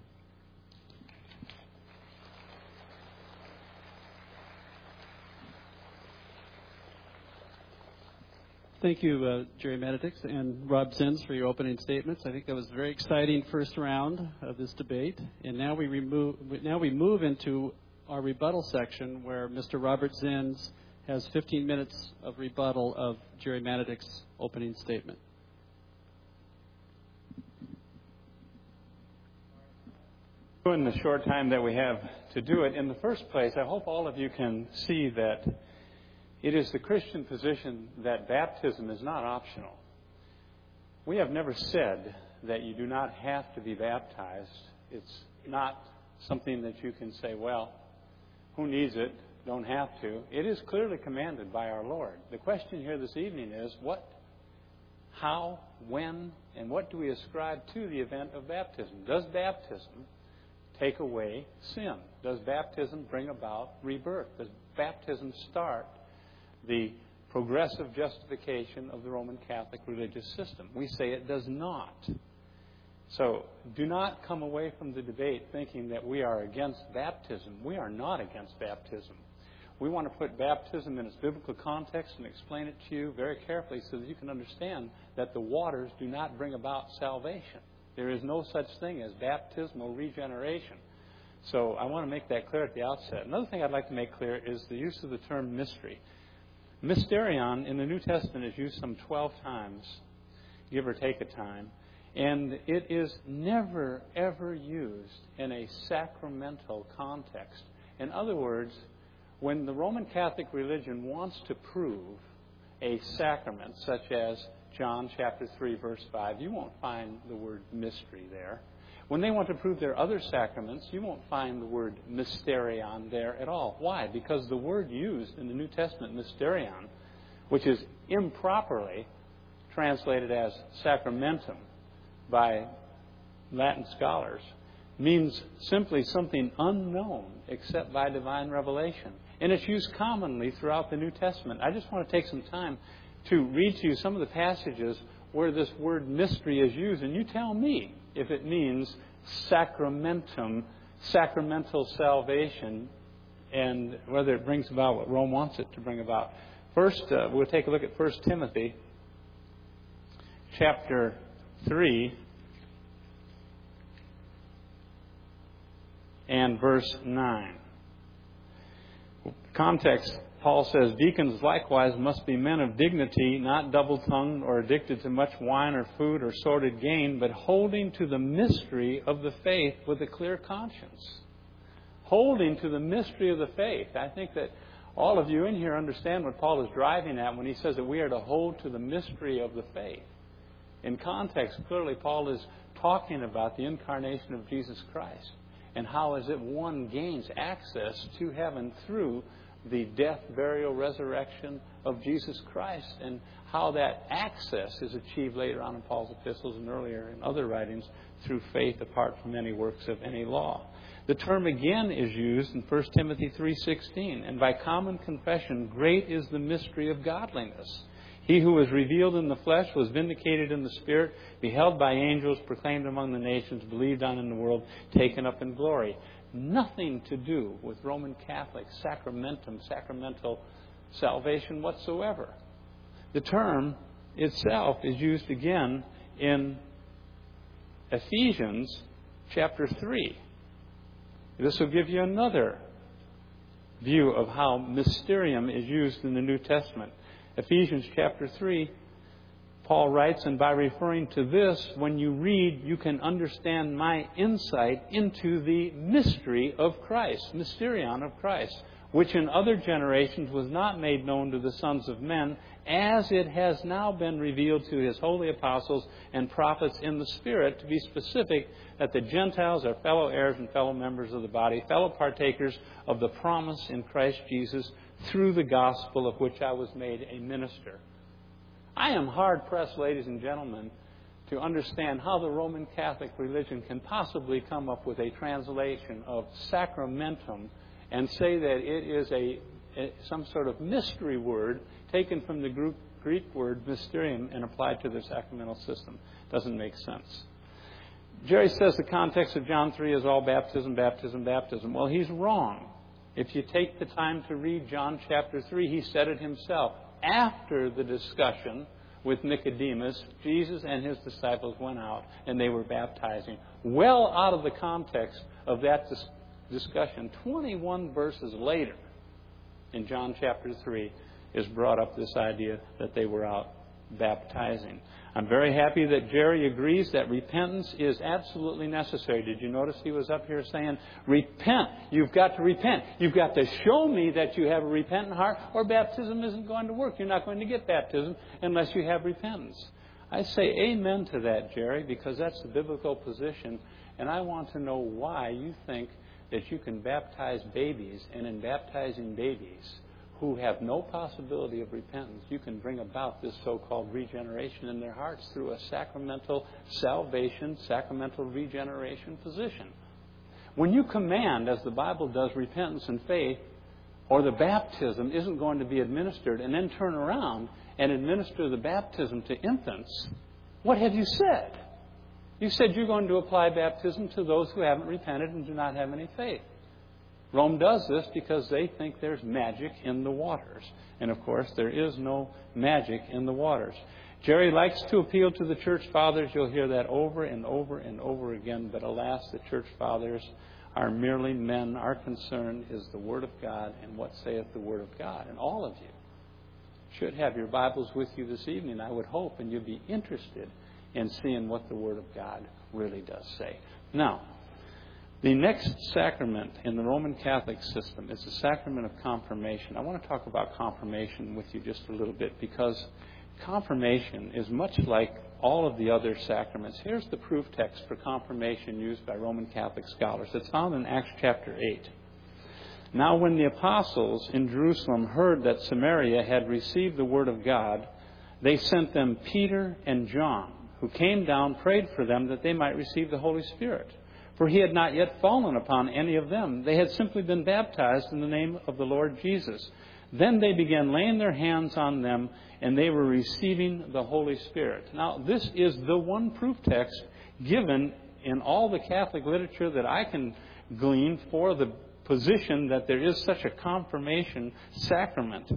Thank you, uh, Jerry Benedicts and Rob Zins, for your opening statements. I think that was a very exciting first round of this debate. And now we remove, now we move into our rebuttal section, where Mister Robert Zins has fifteen minutes of rebuttal of Jerry Benedict's opening statement. In the short time that we have to do it, in the first place, I hope all of you can see that it is the Christian position that baptism is not optional. We have never said that you do not have to be baptized. It's not something that you can say, well, who needs it? Don't have to. It is clearly commanded by our Lord. The question here this evening is what, how, when, and what do we ascribe to the event of baptism? Does baptism take away sin? Does baptism bring about rebirth? Does baptism start the progressive justification of the Roman Catholic religious system? We say it does not. So do not come away from the debate thinking that we are against baptism. We are not against baptism. We want to put baptism in its biblical context and explain it to you very carefully so that you can understand that the waters do not bring about salvation. There is no such thing as baptismal regeneration. So I want to make that clear at the outset. Another thing I'd like to make clear is the use of the term mystery. Mysterion in the New Testament is used some twelve times, give or take a time, and it is never, ever used in a sacramental context. In other words, when the Roman Catholic religion wants to prove a sacrament, such as John chapter three, verse five, you won't find the word mystery there. When they want to prove their other sacraments, you won't find the word mysterion there at all. Why? Because the word used in the New Testament, mysterion, which is improperly translated as sacramentum by Latin scholars, means simply something unknown except by divine revelation. And it's used commonly throughout the New Testament. I just want to take some time to read to you some of the passages where this word mystery is used, and you tell me if it means sacramentum, sacramental salvation, and whether it brings about what Rome wants it to bring about. First, uh, we'll take a look at First Timothy chapter three and verse nine. Context, Paul says, deacons likewise must be men of dignity, not double-tongued or addicted to much wine or food or sordid gain, but holding to the mystery of the faith with a clear conscience. Holding to the mystery of the faith. I think that all of you in here understand what Paul is driving at when he says that we are to hold to the mystery of the faith. In context, clearly Paul is talking about the incarnation of Jesus Christ and how is it one gains access to heaven through the death, burial, resurrection of Jesus Christ, and how that access is achieved later on in Paul's epistles and earlier in other writings through faith apart from any works of any law. The term again is used in First Timothy three sixteen, and by common confession, great is the mystery of godliness. He who was revealed in the flesh was vindicated in the Spirit, beheld by angels, proclaimed among the nations, believed on in the world, taken up in glory. Nothing to do with Roman Catholic sacramentum, sacramental salvation whatsoever. The term itself is used again in Ephesians chapter three. This will give you another view of how mysterium is used in the New Testament. Ephesians chapter three, Paul writes, and by referring to this, when you read, you can understand my insight into the mystery of Christ, mysterion of Christ. which in other generations was not made known to the sons of men, as it has now been revealed to his holy apostles and prophets in the Spirit, to be specific, that the Gentiles are fellow heirs and fellow members of the body, fellow partakers of the promise in Christ Jesus, through the gospel of which I was made a minister. I am hard-pressed, ladies and gentlemen, to understand how the Roman Catholic religion can possibly come up with a translation of sacramentum and say that it is a, a some sort of mystery word taken from the Greek, Greek word mysterium and applied to the sacramental system. Doesn't make sense. Jerry says the context of John three is all baptism, baptism, baptism. Well, he's wrong. If you take the time to read John chapter three, he said it himself. After the discussion with Nicodemus, Jesus and his disciples went out and they were baptizing. Well out of the context of that dis- discussion, twenty-one verses later in John chapter three is brought up this idea that they were out baptizing. I'm very happy that Jerry agrees that repentance is absolutely necessary. Did you notice he was up here saying, repent. You've got to repent. You've got to show me that you have a repentant heart, or baptism isn't going to work. You're not going to get baptism unless you have repentance. I say amen to that, Jerry, because that's the biblical position. And I want to know why you think that you can baptize babies, and in baptizing babies who have no possibility of repentance, you can bring about this so-called regeneration in their hearts through a sacramental salvation, sacramental regeneration position. When you command, as the Bible does, repentance and faith, or the baptism isn't going to be administered, and then turn around and administer the baptism to infants, what have you said? You said you're going to apply baptism to those who haven't repented and do not have any faith. Rome does this because they think there's magic in the waters. And, of course, there is no magic in the waters. Jerry likes to appeal to the church fathers. You'll hear that over and over and over again. But, alas, the church fathers are merely men. Our concern is the Word of God and what saith the Word of God. And all of you should have your Bibles with you this evening, I would hope, and you'll be interested in seeing what the Word of God really does say. Now, the next sacrament in the Roman Catholic system is the sacrament of confirmation. I want to talk about confirmation with you just a little bit, because confirmation is much like all of the other sacraments. Here's the proof text for confirmation used by Roman Catholic scholars. It's found in Acts chapter eight. Now when the apostles in Jerusalem heard that Samaria had received the word of God, they sent them Peter and John, who came down, prayed for them that they might receive the Holy Spirit. For he had not yet fallen upon any of them. They had simply been baptized in the name of the Lord Jesus. Then they began laying their hands on them, and they were receiving the Holy Spirit. Now, this is the one proof text given in all the Catholic literature that I can glean for the position that there is such a confirmation sacrament.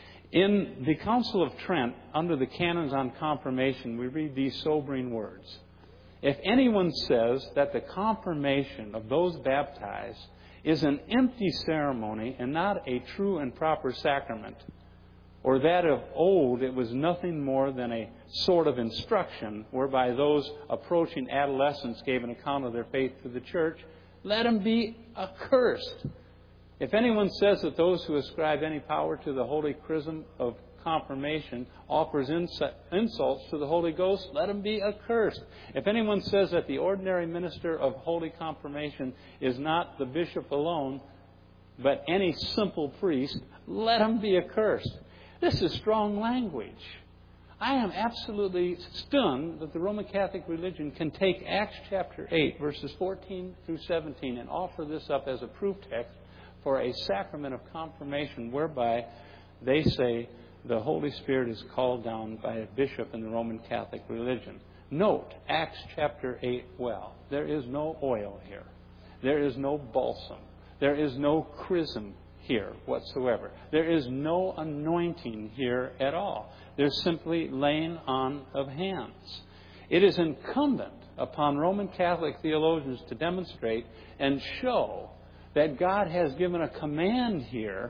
In the Council of Trent, under the canons on confirmation, we read these sobering words. If anyone says that the confirmation of those baptized is an empty ceremony and not a true and proper sacrament, or that of old it was nothing more than a sort of instruction whereby those approaching adolescence gave an account of their faith to the church, let him be accursed. If anyone says that those who ascribe any power to the holy chrism of confirmation offers insults to the Holy Ghost, let him be accursed. If anyone says that the ordinary minister of holy confirmation is not the bishop alone, but any simple priest, let him be accursed. This is strong language. I am absolutely stunned that the Roman Catholic religion can take Acts chapter eight, verses fourteen through seventeen, and offer this up as a proof text for a sacrament of confirmation whereby they say the Holy Spirit is called down by a bishop in the Roman Catholic religion. Note Acts chapter eight well. There is no oil here. There is no balsam. There is no chrism here whatsoever. There is no anointing here at all. There's simply laying on of hands. It is incumbent upon Roman Catholic theologians to demonstrate and show that God has given a command here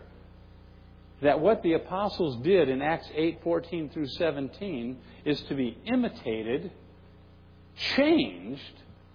that what the apostles did in Acts eight, fourteen through seventeen is to be imitated, changed,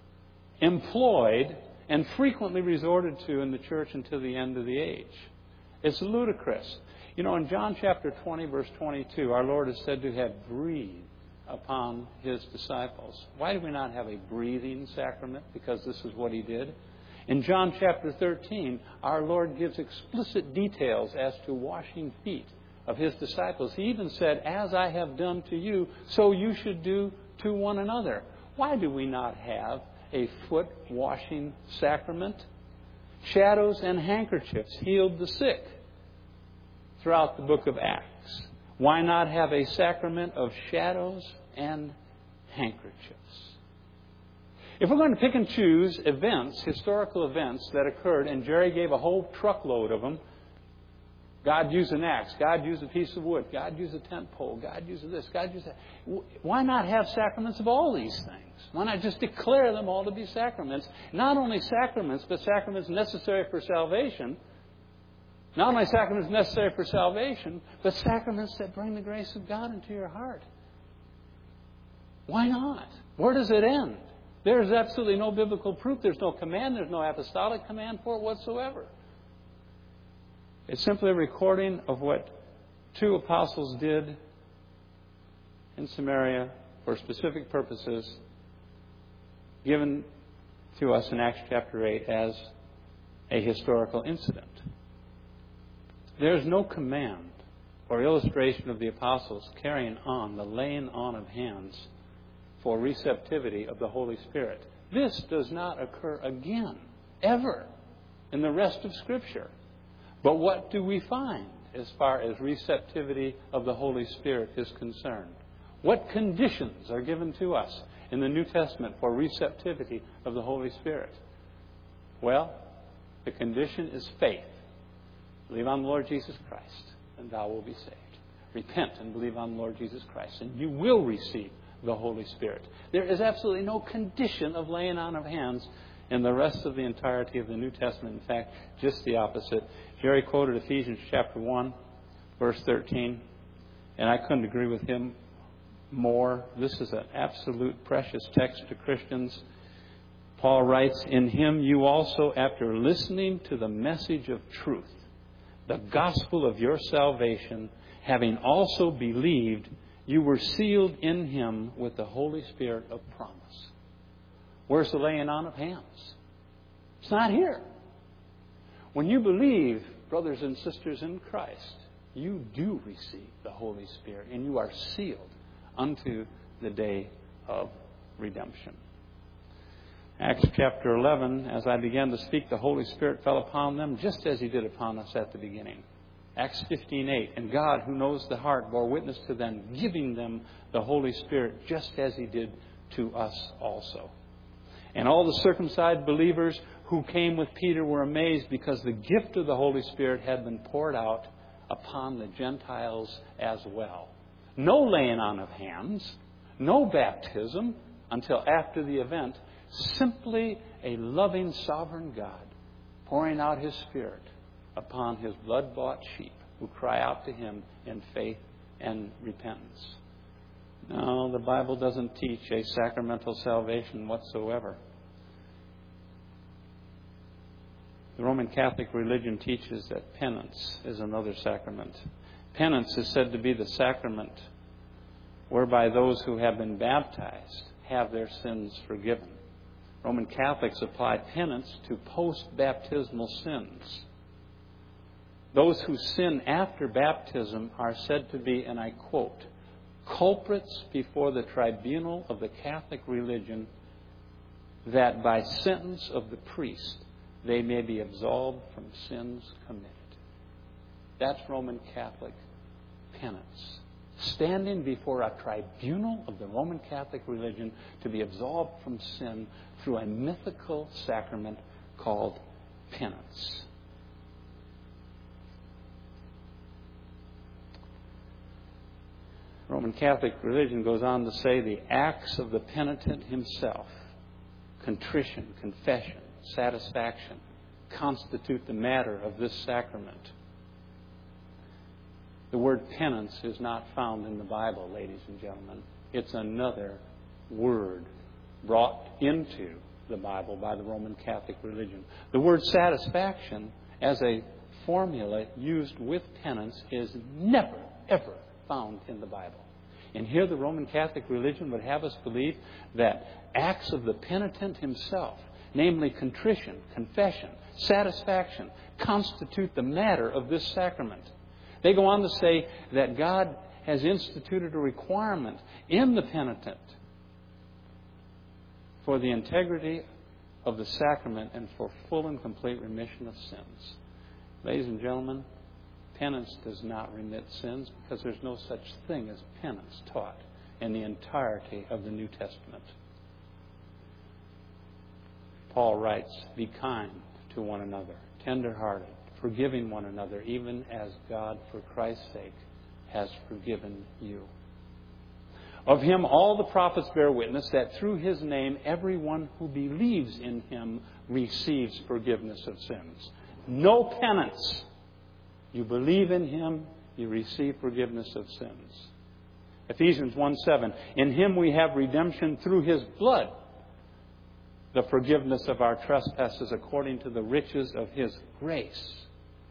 employed, and frequently resorted to in the church until the end of the age. It's ludicrous. You know, in John chapter twenty, verse twenty-two, our Lord is said to have breathed upon His disciples. Why do we not have a breathing sacrament? Because this is what He did. In John chapter thirteen, our Lord gives explicit details as to washing feet of His disciples. He even said, as I have done to you, so you should do to one another. Why do we not have a foot washing sacrament? Shadows and handkerchiefs healed the sick throughout the book of Acts. Why not have a sacrament of shadows and handkerchiefs? If we're going to pick and choose events, historical events that occurred, and Jerry gave a whole truckload of them, God used an axe, God used a piece of wood, God used a tent pole, God used this, God used that. Why not have sacraments of all these things? Why not just declare them all to be sacraments? Not only sacraments, but sacraments necessary for salvation. Not only sacraments necessary for salvation, but sacraments that bring the grace of God into your heart. Why not? Where does it end? There's absolutely no biblical proof. There's no command. There's no apostolic command for it whatsoever. It's simply a recording of what two apostles did in Samaria for specific purposes, given to us in Acts chapter eight as a historical incident. There's no command or illustration of the apostles carrying on the laying on of hands for receptivity of the Holy Spirit. This does not occur again, ever, in the rest of Scripture. But what do we find as far as receptivity of the Holy Spirit is concerned? What conditions are given to us in the New Testament for receptivity of the Holy Spirit? Well, the condition is faith. Believe on the Lord Jesus Christ, and thou wilt be saved. Repent and believe on the Lord Jesus Christ, and you will receive the Holy Spirit. There is absolutely no condition of laying on of hands in the rest of the entirety of the New Testament. In fact, just the opposite. Jerry quoted Ephesians chapter one, verse thirteen, and I couldn't agree with him more. This is an absolute precious text to Christians. Paul writes, in Him you also, after listening to the message of truth, the gospel of your salvation, having also believed, you were sealed in Him with the Holy Spirit of promise. Where's the laying on of hands? It's not here. When you believe, brothers and sisters in Christ, you do receive the Holy Spirit, and you are sealed unto the day of redemption. Acts chapter eleven, as I began to speak, the Holy Spirit fell upon them just as He did upon us at the beginning. Acts fifteen eight, and God, who knows the heart, bore witness to them, giving them the Holy Spirit just as He did to us also. And all the circumcised believers who came with Peter were amazed because the gift of the Holy Spirit had been poured out upon the Gentiles as well. No laying on of hands, no baptism until after the event, simply a loving sovereign God pouring out His Spirit upon His blood-bought sheep who cry out to Him in faith and repentance. No, the Bible doesn't teach a sacramental salvation whatsoever. The Roman Catholic religion teaches that penance is another sacrament. Penance is said to be the sacrament whereby those who have been baptized have their sins forgiven. Roman Catholics apply penance to post-baptismal sins. Those who sin after baptism are said to be, and I quote, culprits before the tribunal of the Catholic religion, that by sentence of the priest they may be absolved from sins committed. That's Roman Catholic penance. Standing before a tribunal of the Roman Catholic religion to be absolved from sin through a mythical sacrament called penance. Roman Catholic religion goes on to say the acts of the penitent himself, contrition, confession, satisfaction, constitute the matter of this sacrament. The word penance is not found in the Bible, ladies and gentlemen. It's another word brought into the Bible by the Roman Catholic religion. The word satisfaction as a formula used with penance is never, ever found in the Bible. And here the Roman Catholic religion would have us believe that acts of the penitent himself, namely contrition, confession, satisfaction, constitute the matter of this sacrament. They go on to say that God has instituted a requirement in the penitent for the integrity of the sacrament and for full and complete remission of sins. Ladies and gentlemen, penance does not remit sins because there's no such thing as penance taught in the entirety of the New Testament. Paul writes, "Be kind to one another, tender-hearted, forgiving one another, even as God, for Christ's sake, has forgiven you. Of him all the prophets bear witness that through his name everyone who believes in him receives forgiveness of sins." No penance. You believe in him, you receive forgiveness of sins. Ephesians one seven, "In him we have redemption through his blood, the forgiveness of our trespasses according to the riches of his grace."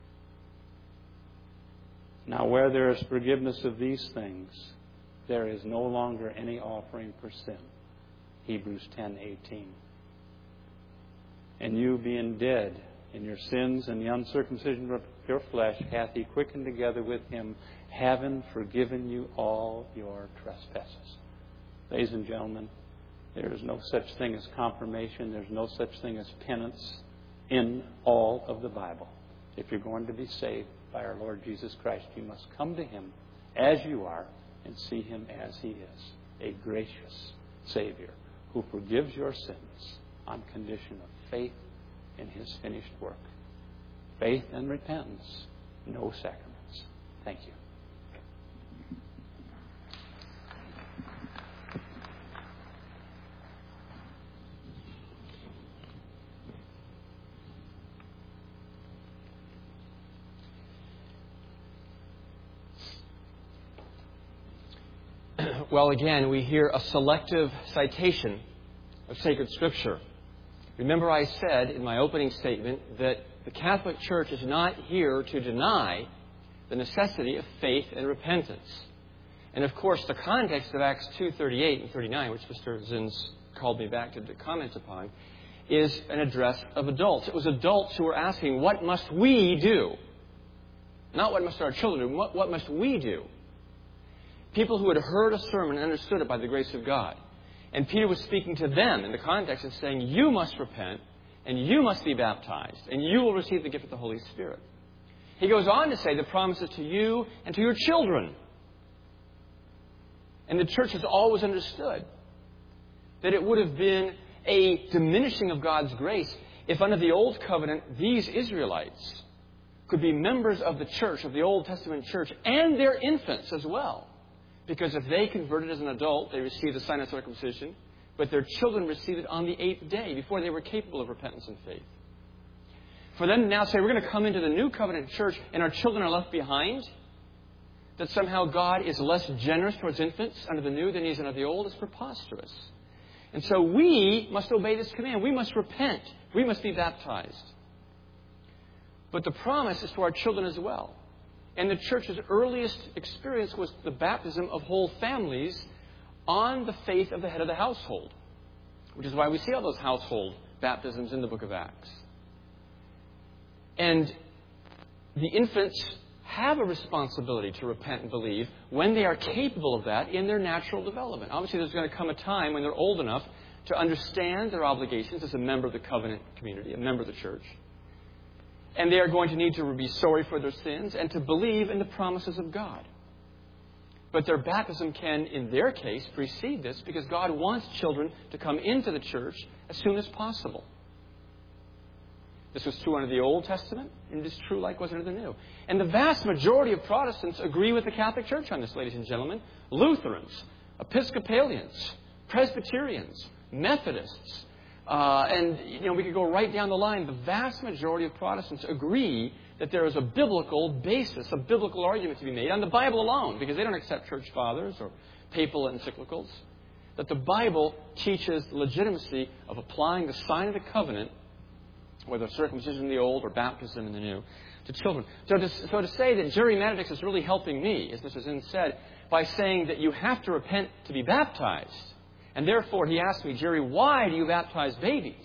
Now where there is forgiveness of these things, there is no longer any offering for sin. Hebrews ten eighteen. "And you being dead in your sins and the uncircumcision of your flesh hath he quickened together with him, having forgiven you all your trespasses." Ladies and gentlemen, there is no such thing as confirmation. There's no such thing as penance in all of the Bible. If you're going to be saved by our Lord Jesus Christ, you must come to him as you are and see him as he is, a gracious Savior who forgives your sins on condition of faith in his finished work. Faith and repentance, no sacraments. Thank you. Well, again, we hear a selective citation of sacred Scripture. Remember, I said in my opening statement that the Catholic Church is not here to deny the necessity of faith and repentance. And, of course, the context of Acts two thirty-eight and thirty-nine, which Mister Zins called me back to comment upon, is an address of adults. It was adults who were asking, what must we do? Not what must our children do, what, what must we do? People who had heard a sermon and understood it by the grace of God. And Peter was speaking to them in the context of saying, you must repent, and you must be baptized, and you will receive the gift of the Holy Spirit. He goes on to say the promises to you and to your children. And the church has always understood that it would have been a diminishing of God's grace if under the Old Covenant these Israelites could be members of the church, of the Old Testament church, and their infants as well. Because if they converted as an adult, they received the sign of circumcision, but their children received it on the eighth day before they were capable of repentance and faith. For them to now say, we're going to come into the new covenant church and our children are left behind, that somehow God is less generous towards infants under the new than he is under the old, is preposterous. And so we must obey this command. We must repent. We must be baptized. But the promise is to our children as well. And the church's earliest experience was the baptism of whole families on the faith of the head of the household, which is why we see all those household baptisms in the book of Acts. And the infants have a responsibility to repent and believe when they are capable of that in their natural development. Obviously, there's going to come a time when they're old enough to understand their obligations as a member of the covenant community, a member of the church. And they are going to need to be sorry for their sins and to believe in the promises of God. But their baptism can, in their case, precede this because God wants children to come into the church as soon as possible. This was true under the Old Testament, and it is true likewise under the New. And the vast majority of Protestants agree with the Catholic Church on this, ladies and gentlemen. Lutherans, Episcopalians, Presbyterians, Methodists, uh, and you know we could go right down the line. The vast majority of Protestants agree that there is a biblical basis, a biblical argument to be made on the Bible alone, because they don't accept church fathers or papal encyclicals, that the Bible teaches the legitimacy of applying the sign of the covenant whether circumcision in the old or baptism in the new, to children. So to, so to say that Jerry Maddox is really helping me, as Mister Zinn said, by saying that you have to repent to be baptized. And therefore, he asked me, Jerry, why do you baptize babies?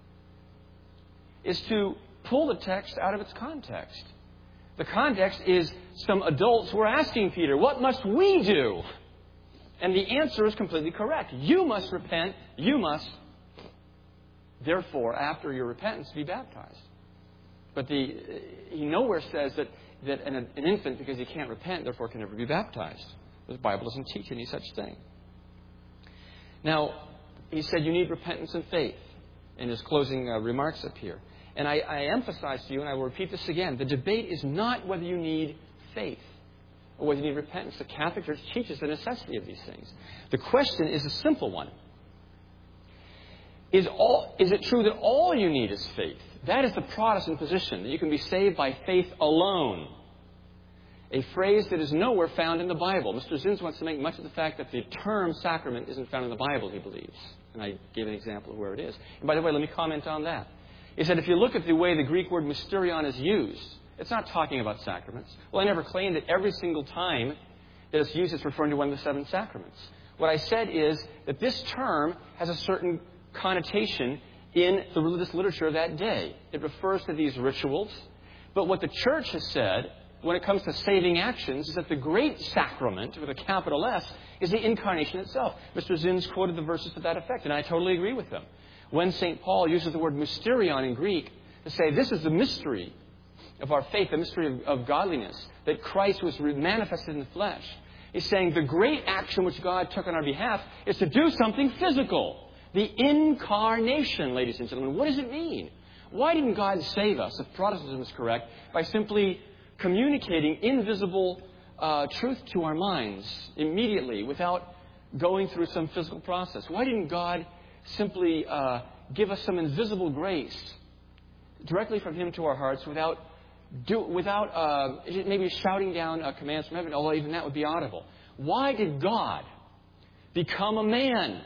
Is to pull the text out of its context. The context is some adults were asking Peter, what must we do? And the answer is completely correct. You must repent. You must, therefore, after your repentance, be baptized. But the, he nowhere says that, that an, an infant, because he can't repent, therefore can never be baptized. The Bible doesn't teach any such thing. Now, he said you need repentance and faith in his closing uh, remarks up here. And I, I emphasize to you, and I will repeat this again, the debate is not whether you need faith or whether you need repentance. The Catholic Church teaches the necessity of these things. The question is a simple one. Is, all, is it true that all you need is faith? That is the Protestant position, that you can be saved by faith alone. A phrase that is nowhere found in the Bible. Mister Zins wants to make much of the fact that the term sacrament isn't found in the Bible, he believes. And I gave an example of where it is. And by the way, let me comment on that. He said if you look at the way the Greek word mysterion is used, it's not talking about sacraments. Well, I never claimed that every single time that it's used, it's referring to one of the seven sacraments. What I said is that this term has a certain connotation in the religious literature of that day. It refers to these rituals. But what the Church has said when it comes to saving actions is that the great sacrament, with a capital S, is the incarnation itself. Mister Zins quoted the verses to that effect, and I totally agree with them. When Saint Paul uses the word mysterion in Greek to say this is the mystery of our faith, the mystery of, of godliness, that Christ was manifested in the flesh, he's saying the great action which God took on our behalf is to do something physical. The incarnation, ladies and gentlemen. What does it mean? Why didn't God save us, if Protestantism is correct, by simply communicating invisible uh, truth to our minds immediately without going through some physical process? Why didn't God simply uh, give us some invisible grace directly from Him to our hearts without do, without uh, maybe shouting down uh, commands from heaven, although even that would be audible? Why did God become a man?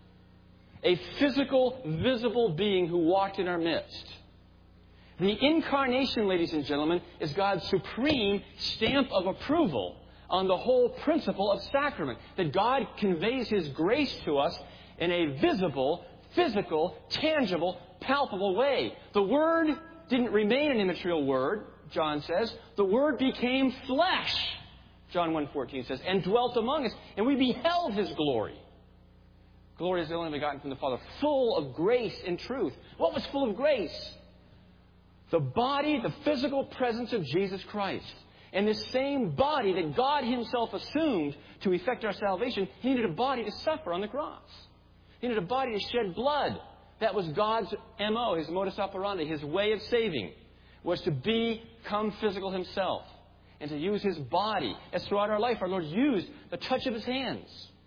A physical, visible being who walked in our midst. The incarnation, ladies and gentlemen, is God's supreme stamp of approval on the whole principle of sacrament. That God conveys His grace to us in a visible, physical, tangible, palpable way. The Word didn't remain an immaterial Word, John says. The Word became flesh, John one fourteen says, and dwelt among us, and we beheld His glory. Glory is the only begotten from the Father, full of grace and truth. What was full of grace? The body, the physical presence of Jesus Christ. And this same body that God Himself assumed to effect our salvation, He needed a body to suffer on the cross. He needed a body to shed blood. That was God's M O, His modus operandi, His way of saving, was to become physical Himself and to use His body. As throughout our life, our Lord used the touch of His hands,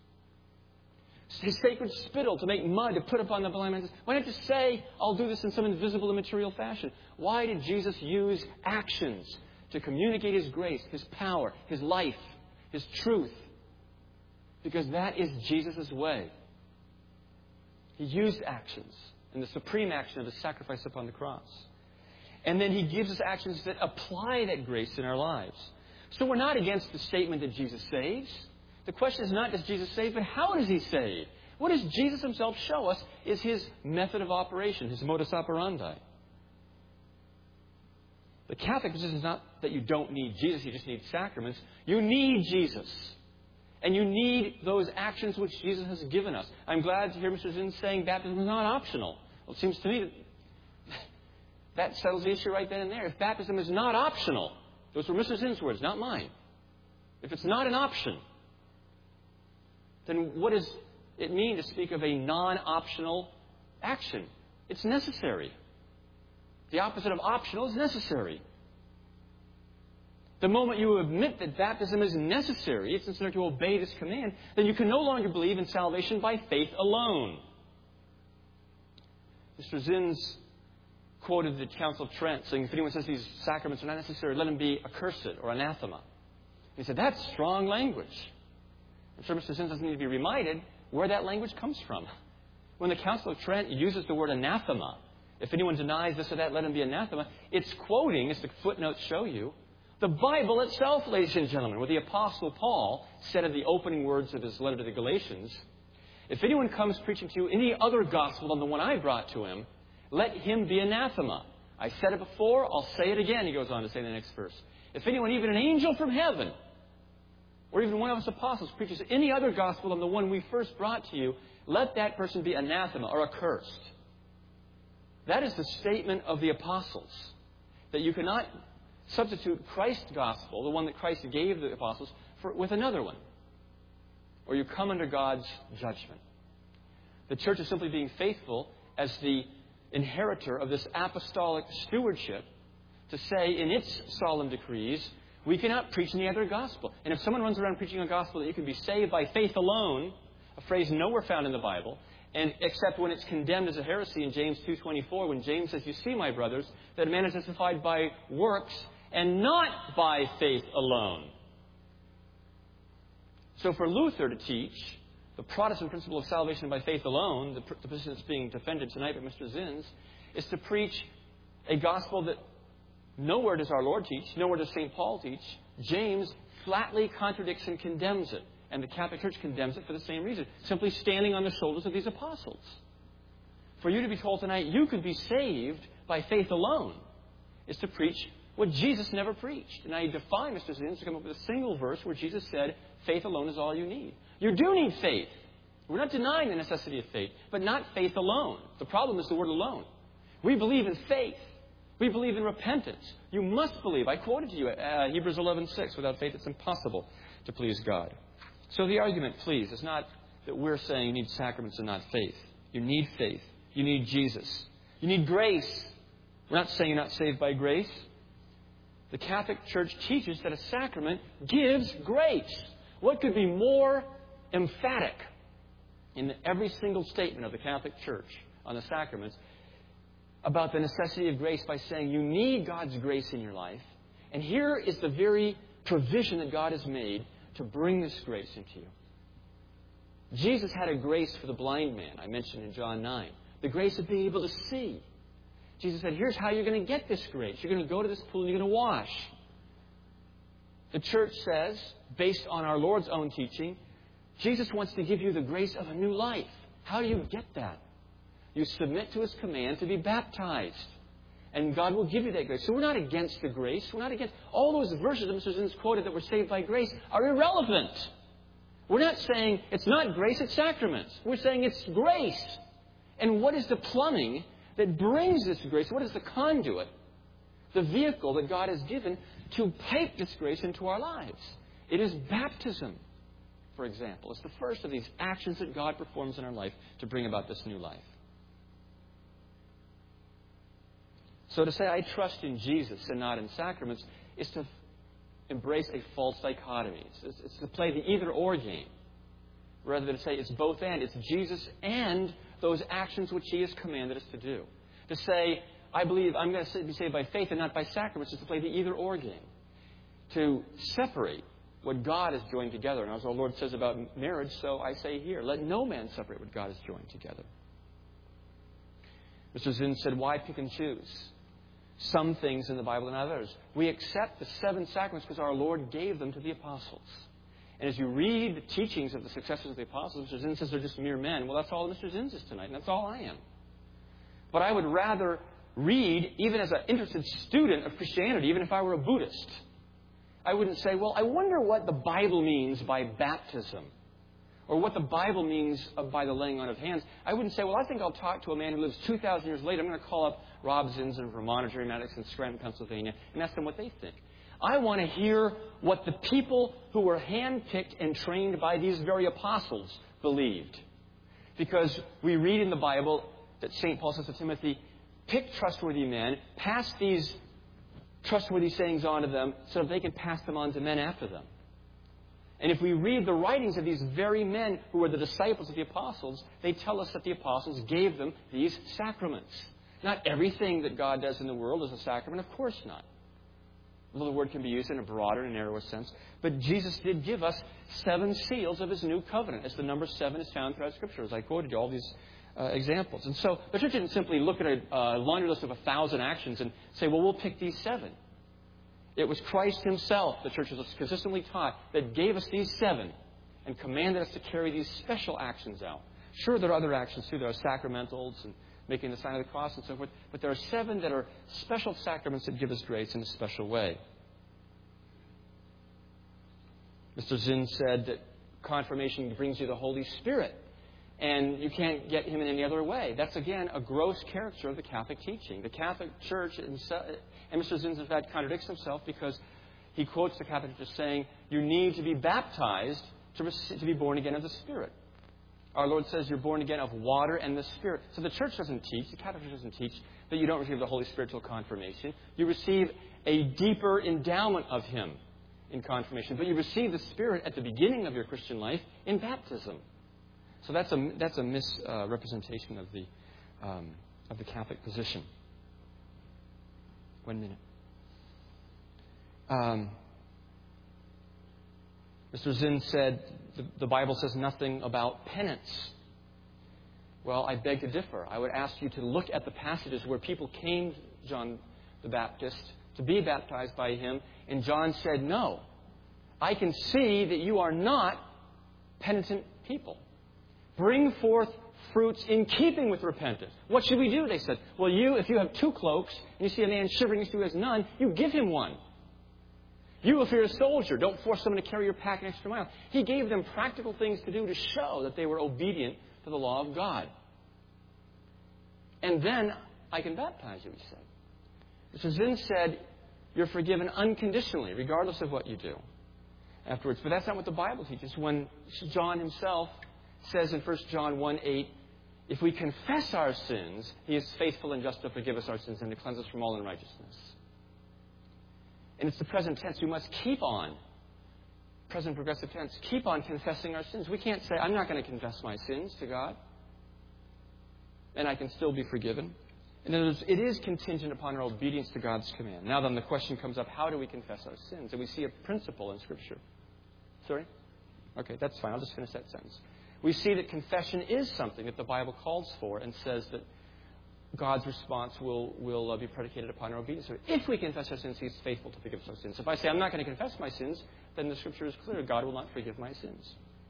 His sacred spittle to make mud to put upon the blind man. Why not just say, I'll do this in some invisible, immaterial fashion? Why did Jesus use actions to communicate His grace, His power, His life, His truth? Because that is Jesus' way. He used actions in the supreme action of His sacrifice upon the cross. And then He gives us actions that apply that grace in our lives. So we're not against the statement that Jesus saves. The question is not, does Jesus save, but how does He save? What does Jesus Himself show us is His method of operation, His modus operandi. The Catholic position is not that you don't need Jesus, you just need sacraments. You need Jesus. And you need those actions which Jesus has given us. I'm glad to hear Mister Zinn saying baptism is not optional. Well, it seems to me that that settles the issue right then and there. If baptism is not optional, those were Mister Zinn's words, not mine. If it's not an option, then what does it mean to speak of a non-optional action? It's necessary. The opposite of optional is necessary. The moment you admit that baptism is necessary, it's necessary to obey this command, then you can no longer believe in salvation by faith alone. Mister Zins quoted the Council of Trent, saying, if anyone says these sacraments are not necessary, let him be accursed or anathema. He said, that's strong language. I'm sure Mister Zins doesn't need to be reminded where that language comes from. When the Council of Trent uses the word anathema, If anyone denies this or that, let him be anathema. It's quoting, as the footnotes show you, the Bible itself, ladies and gentlemen, where the Apostle Paul said in the opening words of his letter to the Galatians, if anyone comes preaching to you any other gospel than the one I brought to him, let him be anathema. I said it before, I'll say it again, he goes on to say in the next verse. If anyone, even an angel from heaven, or even one of us apostles, preaches any other gospel than the one we first brought to you, let that person be anathema or accursed. That is the statement of the apostles, that you cannot substitute Christ's gospel, the one that Christ gave the apostles, for, with another one, or you come under God's judgment. The church is simply being faithful as the inheritor of this apostolic stewardship to say in its solemn decrees, we cannot preach any other gospel. And if someone runs around preaching a gospel that you can be saved by faith alone, a phrase nowhere found in the Bible, and except when it's condemned as a heresy in James two twenty-four, when James says, you see, my brothers, that a man is justified by works and not by faith alone. So for Luther to teach the Protestant principle of salvation by faith alone, the, the position that's being defended tonight by Mister Zins, is to preach a gospel that nowhere does our Lord teach, nowhere does Saint Paul teach. James flatly contradicts and condemns it. And the Catholic Church condemns it for the same reason, simply standing on the shoulders of these apostles. For you to be told tonight you could be saved by faith alone is to preach what Jesus never preached. And I defy Mister Zins to come up with a single verse where Jesus said, faith alone is all you need. You do need faith. We're not denying the necessity of faith, but not faith alone. The problem is the word alone. We believe in faith. We believe in repentance. You must believe. I quoted to you uh, Hebrews eleven six. Without faith, it's impossible to please God. So the argument, please, is not that we're saying you need sacraments and not faith. You need faith. You need Jesus. You need grace. We're not saying you're not saved by grace. The Catholic Church teaches that a sacrament gives grace. What could be more emphatic in every single statement of the Catholic Church on the sacraments about the necessity of grace by saying you need God's grace in your life. And here is the very provision that God has made to bring this grace into you. Jesus had a grace for the blind man, I mentioned in John nine. The grace of being able to see. Jesus said, here's how you're going to get this grace. You're going to go to this pool and you're going to wash. The church says, based on our Lord's own teaching, Jesus wants to give you the grace of a new life. How do you get that? You submit to His command to be baptized. And God will give you that grace. So we're not against the grace. We're not against... All those verses that Mister Zins quoted that we're saved by grace are irrelevant. We're not saying it's not grace, it's sacraments. We're saying it's grace. And what is the plumbing that brings this grace? What is the conduit, the vehicle that God has given to pipe this grace into our lives? It is baptism, for example. It's the first of these actions that God performs in our life to bring about this new life. So to say I trust in Jesus and not in sacraments is to embrace a false dichotomy. It's, it's to play the either-or game. Rather than to say it's both and. It's Jesus and those actions which He has commanded us to do. To say, I believe I'm going to be saved by faith and not by sacraments is to play the either-or game. To separate what God has joined together. And as our Lord says about marriage, so I say here, let no man separate what God has joined together. Mister Zins said, why pick and choose some things in the Bible and others? We accept the seven sacraments because our Lord gave them to the apostles. And as you read the teachings of the successors of the apostles, Mister Zins says they're just mere men. Well, that's all Mister Zins is tonight, and that's all I am. But I would rather read, even as an interested student of Christianity, even if I were a Buddhist, I wouldn't say, well, I wonder what the Bible means by baptism, or what the Bible means by the laying on of hands. I wouldn't say, well, I think I'll talk to a man who lives two thousand years later. I'm going to call up Rob Zins in Vermont or Jerry Maddox in Scranton, Pennsylvania, and ask them what they think. I want to hear what the people who were handpicked and trained by these very apostles believed. Because we read in the Bible that Saint Paul says to Timothy, pick trustworthy men, pass these trustworthy sayings on to them so that they can pass them on to men after them. And if we read the writings of these very men who were the disciples of the apostles, they tell us that the apostles gave them these sacraments. Not everything that God does in the world is a sacrament, of course not. Although the word can be used in a broader and narrower sense. But Jesus did give us seven seals of His new covenant, as the number seven is found throughout Scripture. As I quoted you, all these uh, examples. And so the church didn't simply look at a uh, laundry list of a thousand actions and say, well, we'll pick these seven. It was Christ himself, the church was consistently taught, that gave us these seven and commanded us to carry these special actions out. Sure, there are other actions too. There are sacramentals and making the sign of the cross and so forth. But there are seven that are special sacraments that give us grace in a special way. Mister Zinn said that confirmation brings you the Holy Spirit. And you can't get him in any other way. That's, again, a gross caricature of the Catholic teaching. The Catholic Church, and Mister Zinn, in fact, contradicts himself because he quotes the Catholic Church as saying, you need to be baptized to, receive, to be born again of the Spirit. Our Lord says you're born again of water and the Spirit. So the Church doesn't teach, the Catholic Church doesn't teach that you don't receive the Holy Spirit till confirmation. You receive a deeper endowment of Him in confirmation. But you receive the Spirit at the beginning of your Christian life in baptism. So that's a that's a misrepresentation uh, of the um, of the Catholic position. One minute. Um, Mister Zinn said the, the Bible says nothing about penance. Well, I beg to differ. I would ask you to look at the passages where people came to John the Baptist to be baptized by him, and John said, "No, I can see that you are not penitent people. Bring forth fruits in keeping with repentance." What should we do? They said. Well, you, if you have two cloaks and you see a man shivering next to you who has none, you give him one. You, if you're a soldier, don't force someone to carry your pack an extra mile. He gave them practical things to do to show that they were obedient to the law of God. And then I can baptize you, he said. Mister Zinn said, you're forgiven unconditionally, regardless of what you do afterwards. But that's not what the Bible teaches. When John himself says in First John one eight, if we confess our sins, He is faithful and just to forgive us our sins and to cleanse us from all unrighteousness. And it's the present tense. We must keep on, present progressive tense, keep on confessing our sins. We can't say, I'm not going to confess my sins to God, and I can still be forgiven. In other words, it is contingent upon our obedience to God's command. Now then, the question comes up, how do we confess our sins? And we see a principle in Scripture. Sorry? Okay, that's fine. I'll just finish that sentence. We see that confession is something that the Bible calls for and says that God's response will, will uh, be predicated upon our obedience. So if we confess our sins, He is faithful to forgive us our sins. If I say I'm not going to confess my sins, then the Scripture is clear. God will not forgive my sins.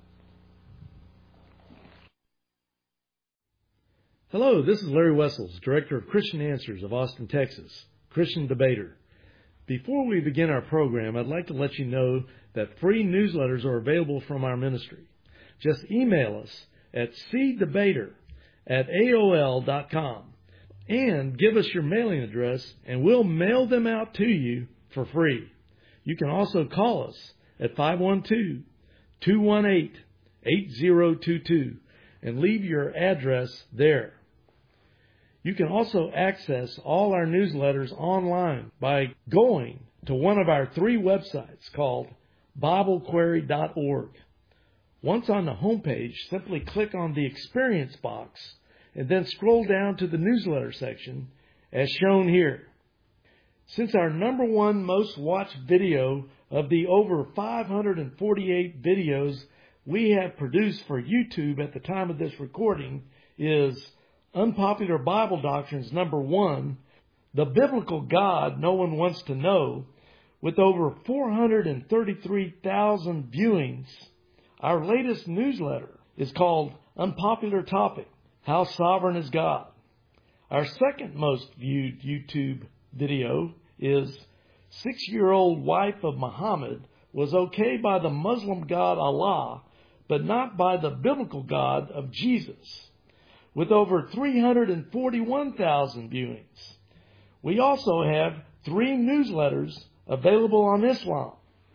Hello, this is Larry Wessels, Director of Christian Answers of Austin, Texas, Christian debater. Before we begin our program, I'd like to let you know that free newsletters are available from our ministry. Just email us at c debater at a o l dot com and give us your mailing address, and we'll mail them out to you for free. You can also call us at five one two, two one eight, eight zero two two and leave your address there. You can also access all our newsletters online by going to one of our three websites called bible query dot org. Once on the homepage, simply click on the Experience box and then scroll down to the newsletter section as shown here. Since our number one most watched video of the over five hundred forty-eight videos we have produced for YouTube at the time of this recording is Unpopular Bible Doctrines number one, The Biblical God No One Wants to Know, with over four hundred thirty-three thousand viewings. Our latest newsletter is called Unpopular Topic, How Sovereign is God. Our second most viewed YouTube video is Six-Year-Old Wife of Muhammad was okay by the Muslim God Allah, but not by the biblical God of Jesus, with over three hundred forty-one thousand viewings. We also have three newsletters available on Islam.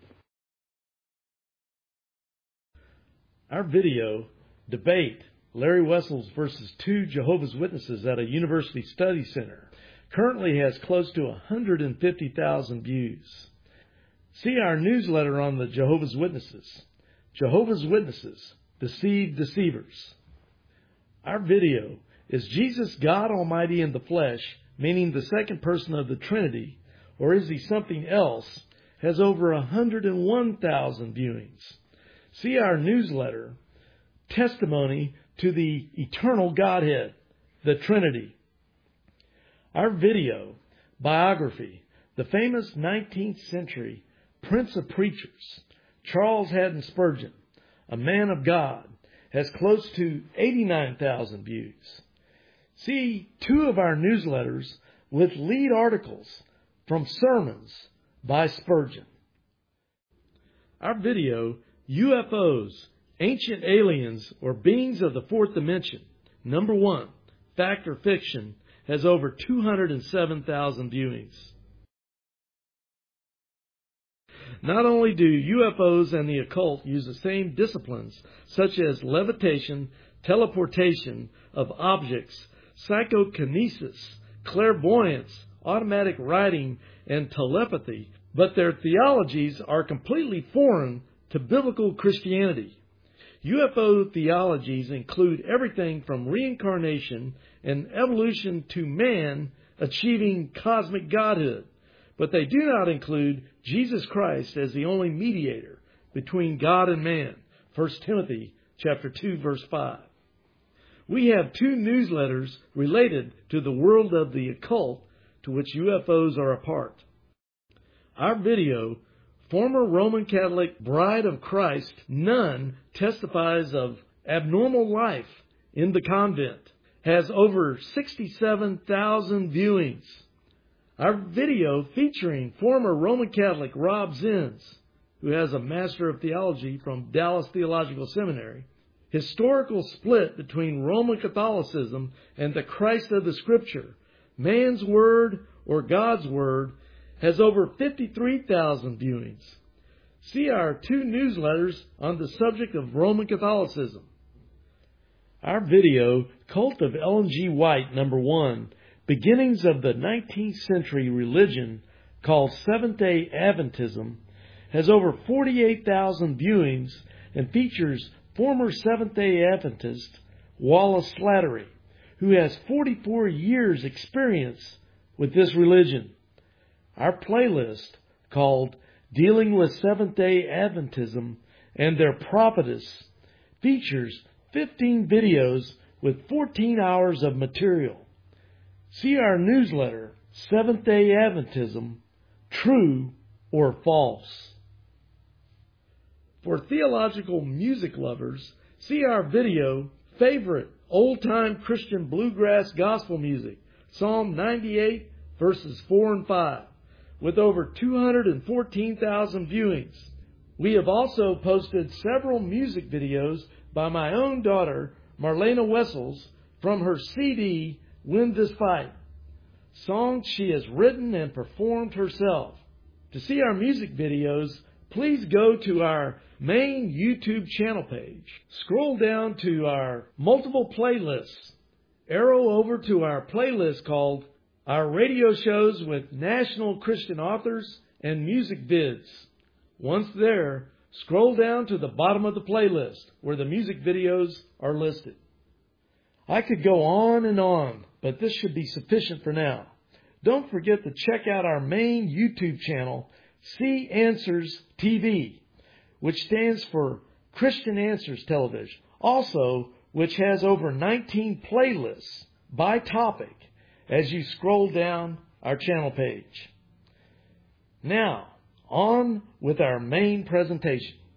Our video, Debate, Larry Wessels versus two Jehovah's Witnesses at a University Study Center, currently has close to one hundred fifty thousand views. See our newsletter on the Jehovah's Witnesses. Jehovah's Witnesses, Deceive Deceivers. Our video is Jesus God Almighty in the flesh, meaning the second person of the Trinity, or is He something else, has over one hundred one thousand viewings. See our newsletter, Testimony to the eternal Godhead, the Trinity. Our video, biography, the famous nineteenth century Prince of Preachers, Charles Haddon Spurgeon, a man of God, has close to eighty-nine thousand views. See two of our newsletters with lead articles from sermons by Spurgeon. Our video, U F Os, Ancient Aliens or Beings of the Fourth Dimension, number one, Fact or Fiction, has over two hundred seven thousand viewings. Not only do U F Os and the occult use the same disciplines such as levitation, teleportation of objects, psychokinesis, clairvoyance, automatic writing, and telepathy, but their theologies are completely foreign to biblical Christianity. U F O theologies include everything from reincarnation and evolution to man achieving cosmic godhood, but they do not include Jesus Christ as the only mediator between God and man. First Timothy chapter two, verse five. We have two newsletters related to the world of the occult to which U F Os are a part. Our video, Former Roman Catholic Bride of Christ Nun Testifies of Abnormal Life in the Convent, has over sixty-seven thousand viewings. Our video featuring former Roman Catholic Rob Zins, who has a Master of Theology from Dallas Theological Seminary, Historical Split Between Roman Catholicism and the Christ of the Scripture, Man's Word or God's Word, has over fifty-three thousand viewings. See our two newsletters on the subject of Roman Catholicism. Our video, Cult of Ellen G. White, number one, Beginnings of the nineteenth Century Religion, called Seventh-day Adventism, has over forty-eight thousand viewings and features former Seventh-day Adventist Wallace Slattery, who has forty-four years' experience with this religion. Our playlist, called Dealing with Seventh-day Adventism and Their Prophetess, features fifteen videos with fourteen hours of material. See our newsletter, Seventh-day Adventism, True or False. For theological music lovers, see our video, Favorite Old-Time Christian Bluegrass Gospel Music, Psalm ninety-eight, verses four and five, with over two hundred fourteen thousand viewings. We have also posted several music videos by my own daughter, Marlena Wessels, from her C D, Win This Fight, songs she has written and performed herself. To see our music videos, please go to our main YouTube channel page. Scroll down to our multiple playlists. Arrow over to our playlist called Our Radio Shows with National Christian Authors and Music Vids. Once there, scroll down to the bottom of the playlist where the music videos are listed. I could go on and on, but this should be sufficient for now. Don't forget to check out our main YouTube channel, See Answers T V, which stands for Christian Answers Television. Also, which has over nineteen playlists by topic as you scroll down our channel page. Now, on with our main presentation.